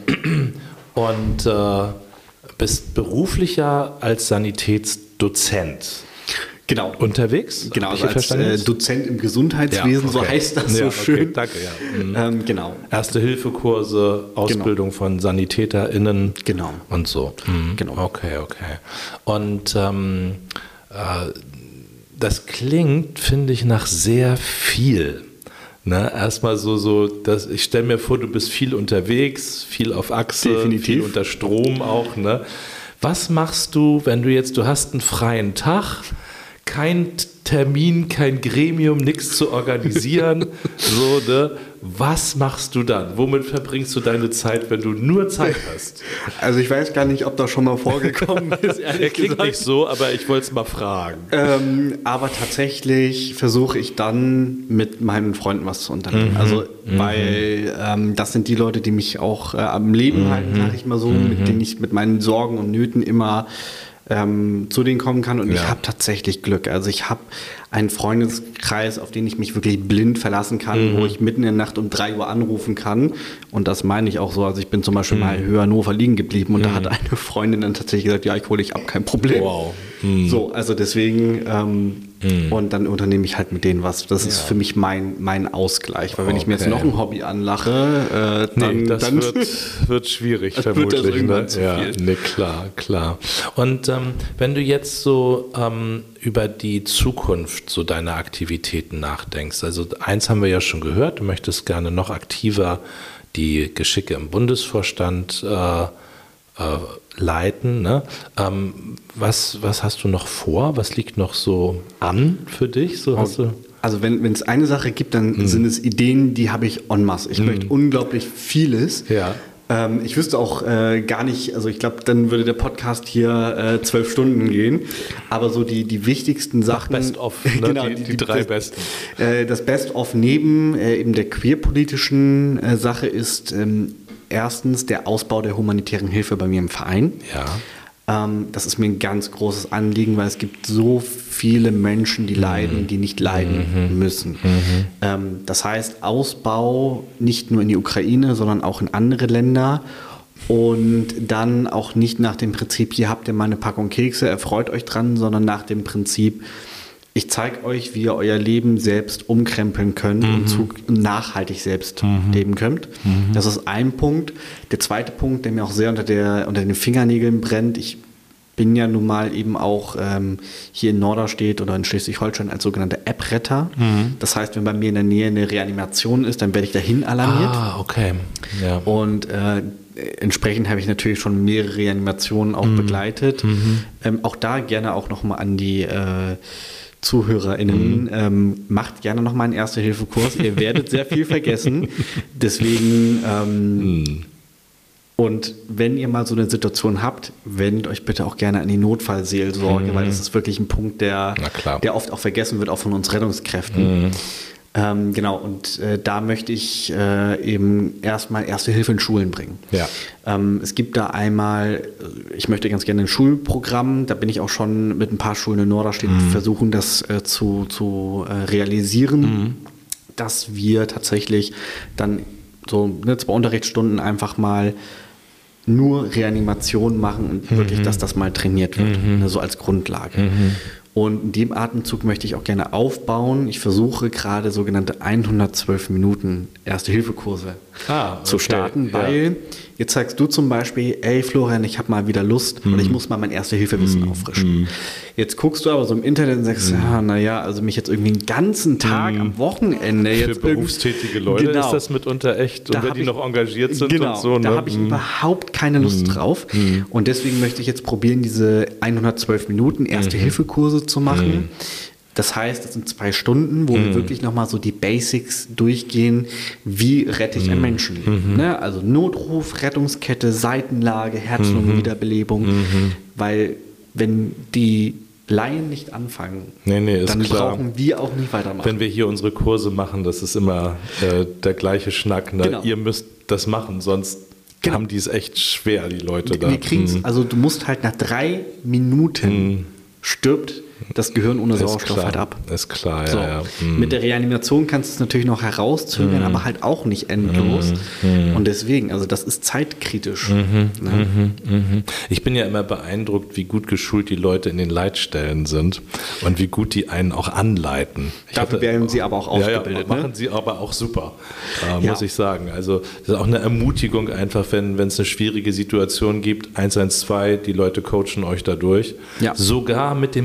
und äh, bist beruflicher als Sanitätsdozent Genau. unterwegs. Genau, Hab ich also als verstanden äh, jetzt? Dozent im Gesundheitswesen, Ja, so okay. heißt das Ja, so okay, schön. danke, ja. Mhm. Ähm, genau. Erste-Hilfe-Kurse, Ausbildung von SanitäterInnen Genau. und so. Mhm. Genau. Okay, okay. Und ähm, äh, das klingt, finde ich, nach sehr viel. Ne? Erstmal so, so dass ich stelle mir vor, du bist viel unterwegs, viel auf Achse, Definitiv. viel unter Strom auch. Ne? Was machst du, wenn du jetzt, du hast einen freien Tag, kein Termin, kein Gremium, nichts zu organisieren. So, ne? Was machst du dann? Womit verbringst du deine Zeit, wenn du nur Zeit hast? Also ich weiß gar nicht, ob das schon mal vorgekommen ist. Er klingt gesagt. Nicht so, aber ich wollte es mal fragen. Ähm, aber tatsächlich versuche ich dann mit meinen Freunden was zu unternehmen. Mhm. Also weil ähm, das sind die Leute, die mich auch äh, am Leben mhm. halten, sage ich mal so, mhm. mit denen ich mit meinen Sorgen und Nöten immer ähm, zu denen kommen kann. Und ja. ich habe tatsächlich Glück. Also ich habe einen Freundeskreis, auf den ich mich wirklich blind verlassen kann, mhm. wo ich mitten in der Nacht um drei Uhr anrufen kann. Und das meine ich auch so. Also ich bin zum Beispiel mhm. mal in Höher-Hannover liegen geblieben und mhm. da hat eine Freundin dann tatsächlich gesagt, ja, ich hole dich ab, kein Problem. Wow. Mhm. So, also deswegen ähm, mhm. und dann unternehme ich halt mit denen was. Das ja. ist für mich mein, mein Ausgleich. Weil wenn okay. ich mir jetzt noch ein Hobby anlache, äh, dann, nee, das dann wird, wird schwierig vermutlich. Wird das ne? zu ja, viel. Nee, klar, klar. Und ähm, wenn du jetzt so ähm, über die Zukunft so deiner Aktivitäten nachdenkst. Also eins haben wir ja schon gehört, du möchtest gerne noch aktiver die Geschicke im Bundesvorstand äh, äh, leiten. Ne? Ähm, was, was hast du noch vor? Was liegt noch so an für dich? So hast du also wenn es eine Sache gibt, dann mm. sind es Ideen, die habe ich en masse. Ich mm. möchte unglaublich vieles. Ja. Ich wüsste auch äh, gar nicht, also ich glaube, dann würde der Podcast hier äh, zwölf Stunden gehen, aber so die, die wichtigsten Sachen. Best-of, ne? genau, die, die, die drei das, besten. Äh, das Best-of neben äh, eben der queerpolitischen äh, Sache ist ähm, erstens der Ausbau der humanitären Hilfe bei mir im Verein. Ja. Ähm, das ist mir ein ganz großes Anliegen, weil es gibt so viele Menschen, die leiden, die nicht leiden mhm. müssen. Mhm. Ähm, das heißt, Ausbau nicht nur in die Ukraine, sondern auch in andere Länder und dann auch nicht nach dem Prinzip, hier habt ihr mal eine Packung Kekse, erfreut euch dran, sondern nach dem Prinzip, ich zeige euch, wie ihr euer Leben selbst umkrempeln könnt mhm. und zu, nachhaltig selbst mhm. leben könnt. Mhm. Das ist ein Punkt. Der zweite Punkt, der mir auch sehr unter, der, unter den Fingernägeln brennt, ich bin ja nun mal eben auch ähm, hier in Norderstedt oder in Schleswig-Holstein als sogenannter App-Retter. Mhm. Das heißt, wenn bei mir in der Nähe eine Reanimation ist, dann werde ich dahin alarmiert. Ah, okay. Ja. Und äh, entsprechend habe ich natürlich schon mehrere Reanimationen auch mhm. begleitet. Mhm. Ähm, auch da gerne auch nochmal an die äh, ZuhörerInnen, mhm. ähm, macht gerne nochmal einen Erste-Hilfe-Kurs. Ihr werdet sehr viel vergessen. Deswegen ähm, mhm. Und wenn ihr mal so eine Situation habt, wendet euch bitte auch gerne an die Notfallseelsorge, mhm. weil das ist wirklich ein Punkt, der, der oft auch vergessen wird, auch von uns Rettungskräften. Mhm. Ähm, genau, und äh, da möchte ich äh, eben erstmal Erste Hilfe in Schulen bringen. Ja. Ähm, es gibt da einmal, ich möchte ganz gerne ein Schulprogramm, da bin ich auch schon mit ein paar Schulen in Norderstedt mhm. versuchen, das äh, zu, zu äh, realisieren, mhm. dass wir tatsächlich dann so ne, zwei Unterrichtsstunden einfach mal nur Reanimation machen und mhm. wirklich, dass das mal trainiert wird, mhm. ne, so als Grundlage. Mhm. Und in dem Atemzug möchte ich auch gerne aufbauen. Ich versuche gerade sogenannte hundertzwölf Minuten Erste-Hilfe-Kurse ah, okay. zu starten, weil ja. jetzt sagst du zum Beispiel, ey Florian, ich habe mal wieder Lust mm. und ich muss mal mein Erste-Hilfe-Wissen mm. auffrischen. Mm. Jetzt guckst du aber so im Internet und sagst, mm. ja, naja, also mich jetzt irgendwie einen ganzen Tag mm. am Wochenende Für jetzt berufstätige Leute genau. ist das mitunter echt, und da wenn die ich, noch engagiert sind genau, und so. Da ne? habe ich mm. überhaupt keine Lust mm. drauf mm. und deswegen möchte ich jetzt probieren, diese hundertzwölf Minuten Erste-Hilfe-Kurse zu machen. Mm. Das heißt, das sind zwei Stunden, wo mm. wir wirklich nochmal so die Basics durchgehen, wie rette ich mm. ein Menschenleben. Mm-hmm. Ne? Also Notruf, Rettungskette, Seitenlage, Herz-Lungen-Wiederbelebung. Mm-hmm. Weil wenn die Laien nicht anfangen, nee, nee, dann klar. brauchen wir auch nicht weitermachen. Wenn wir hier unsere Kurse machen, das ist immer äh, der gleiche Schnack. Ne? Genau. Ihr müsst das machen, sonst genau. haben die es echt schwer, die Leute da. Wir kriegen's, mm. Also du musst halt nach drei Minuten mm. stirbt das Gehirn ohne Sauerstoff klar, halt ab. Ist klar, so. ja. ja. Mm. Mit der Reanimation kannst du es natürlich noch herauszögern, mm. aber halt auch nicht endlos. Mm. Und deswegen, also das ist zeitkritisch. Mm-hmm, ne? mm-hmm, mm-hmm. Ich bin ja immer beeindruckt, wie gut geschult die Leute in den Leitstellen sind und wie gut die einen auch anleiten. Ich Dafür hatte, werden sie aber auch ausgebildet. Ja, ja, machen ne? sie aber auch super, äh, ja. muss ich sagen. Also das ist auch eine Ermutigung einfach, wenn wenn es eine schwierige Situation gibt, eins eins zwei, die Leute coachen euch dadurch. Ja. Sogar mit dem Rhythmus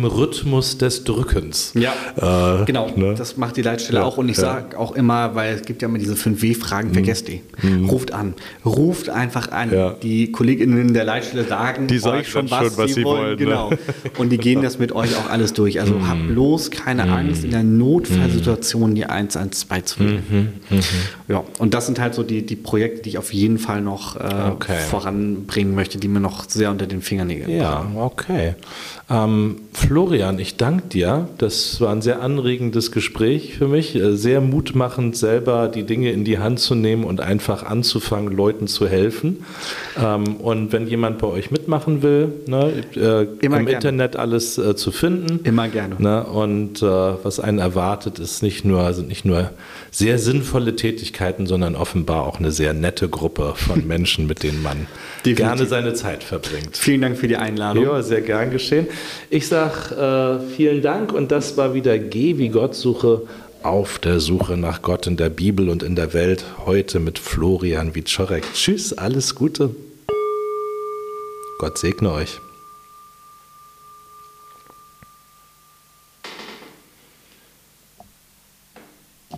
Rhythmus des Drückens. Ja, äh, genau. Ne? Das macht die Leitstelle ja, auch. Und ich ja. sage auch immer, weil es gibt ja immer diese fünf W-Fragen, vergesst die. Mhm. Ruft an. Ruft einfach an. Ja. Die KollegInnen der Leitstelle sagen die euch schon, was, schon, was sie wollen. wollen genau. Ne? Und die gehen das mit euch auch alles durch. Also mhm. habt bloß keine mhm. Angst, in der Notfallsituation die eins eins zwei zu wählen. Mhm. Mhm. Ja, und das sind halt so die, die Projekte, die ich auf jeden Fall noch äh, okay. voranbringen möchte, die mir noch sehr unter den Fingernägeln Ja, bringen. Okay. Ähm, Florian, ich danke dir. Das war ein sehr anregendes Gespräch für mich. Sehr mutmachend, selber die Dinge in die Hand zu nehmen und einfach anzufangen, Leuten zu helfen. Ähm, und wenn jemand bei euch mitmachen will, ne, äh, im gerne. Internet alles äh, zu finden. Immer gerne. Ne, und äh, was einen erwartet, ist nicht nur, sind nicht nur sehr sinnvolle Tätigkeiten, sondern offenbar auch eine sehr nette Gruppe von Menschen, mit denen man Definitiv. gerne seine Zeit verbringt. Vielen Dank für die Einladung. Ja, sehr gern geschehen. Ich sage äh, vielen Dank und das war wieder Geh wie Gott suche auf der Suche nach Gott in der Bibel und in der Welt. Heute mit Florian Wieczorek. Tschüss, alles Gute. Gott segne euch.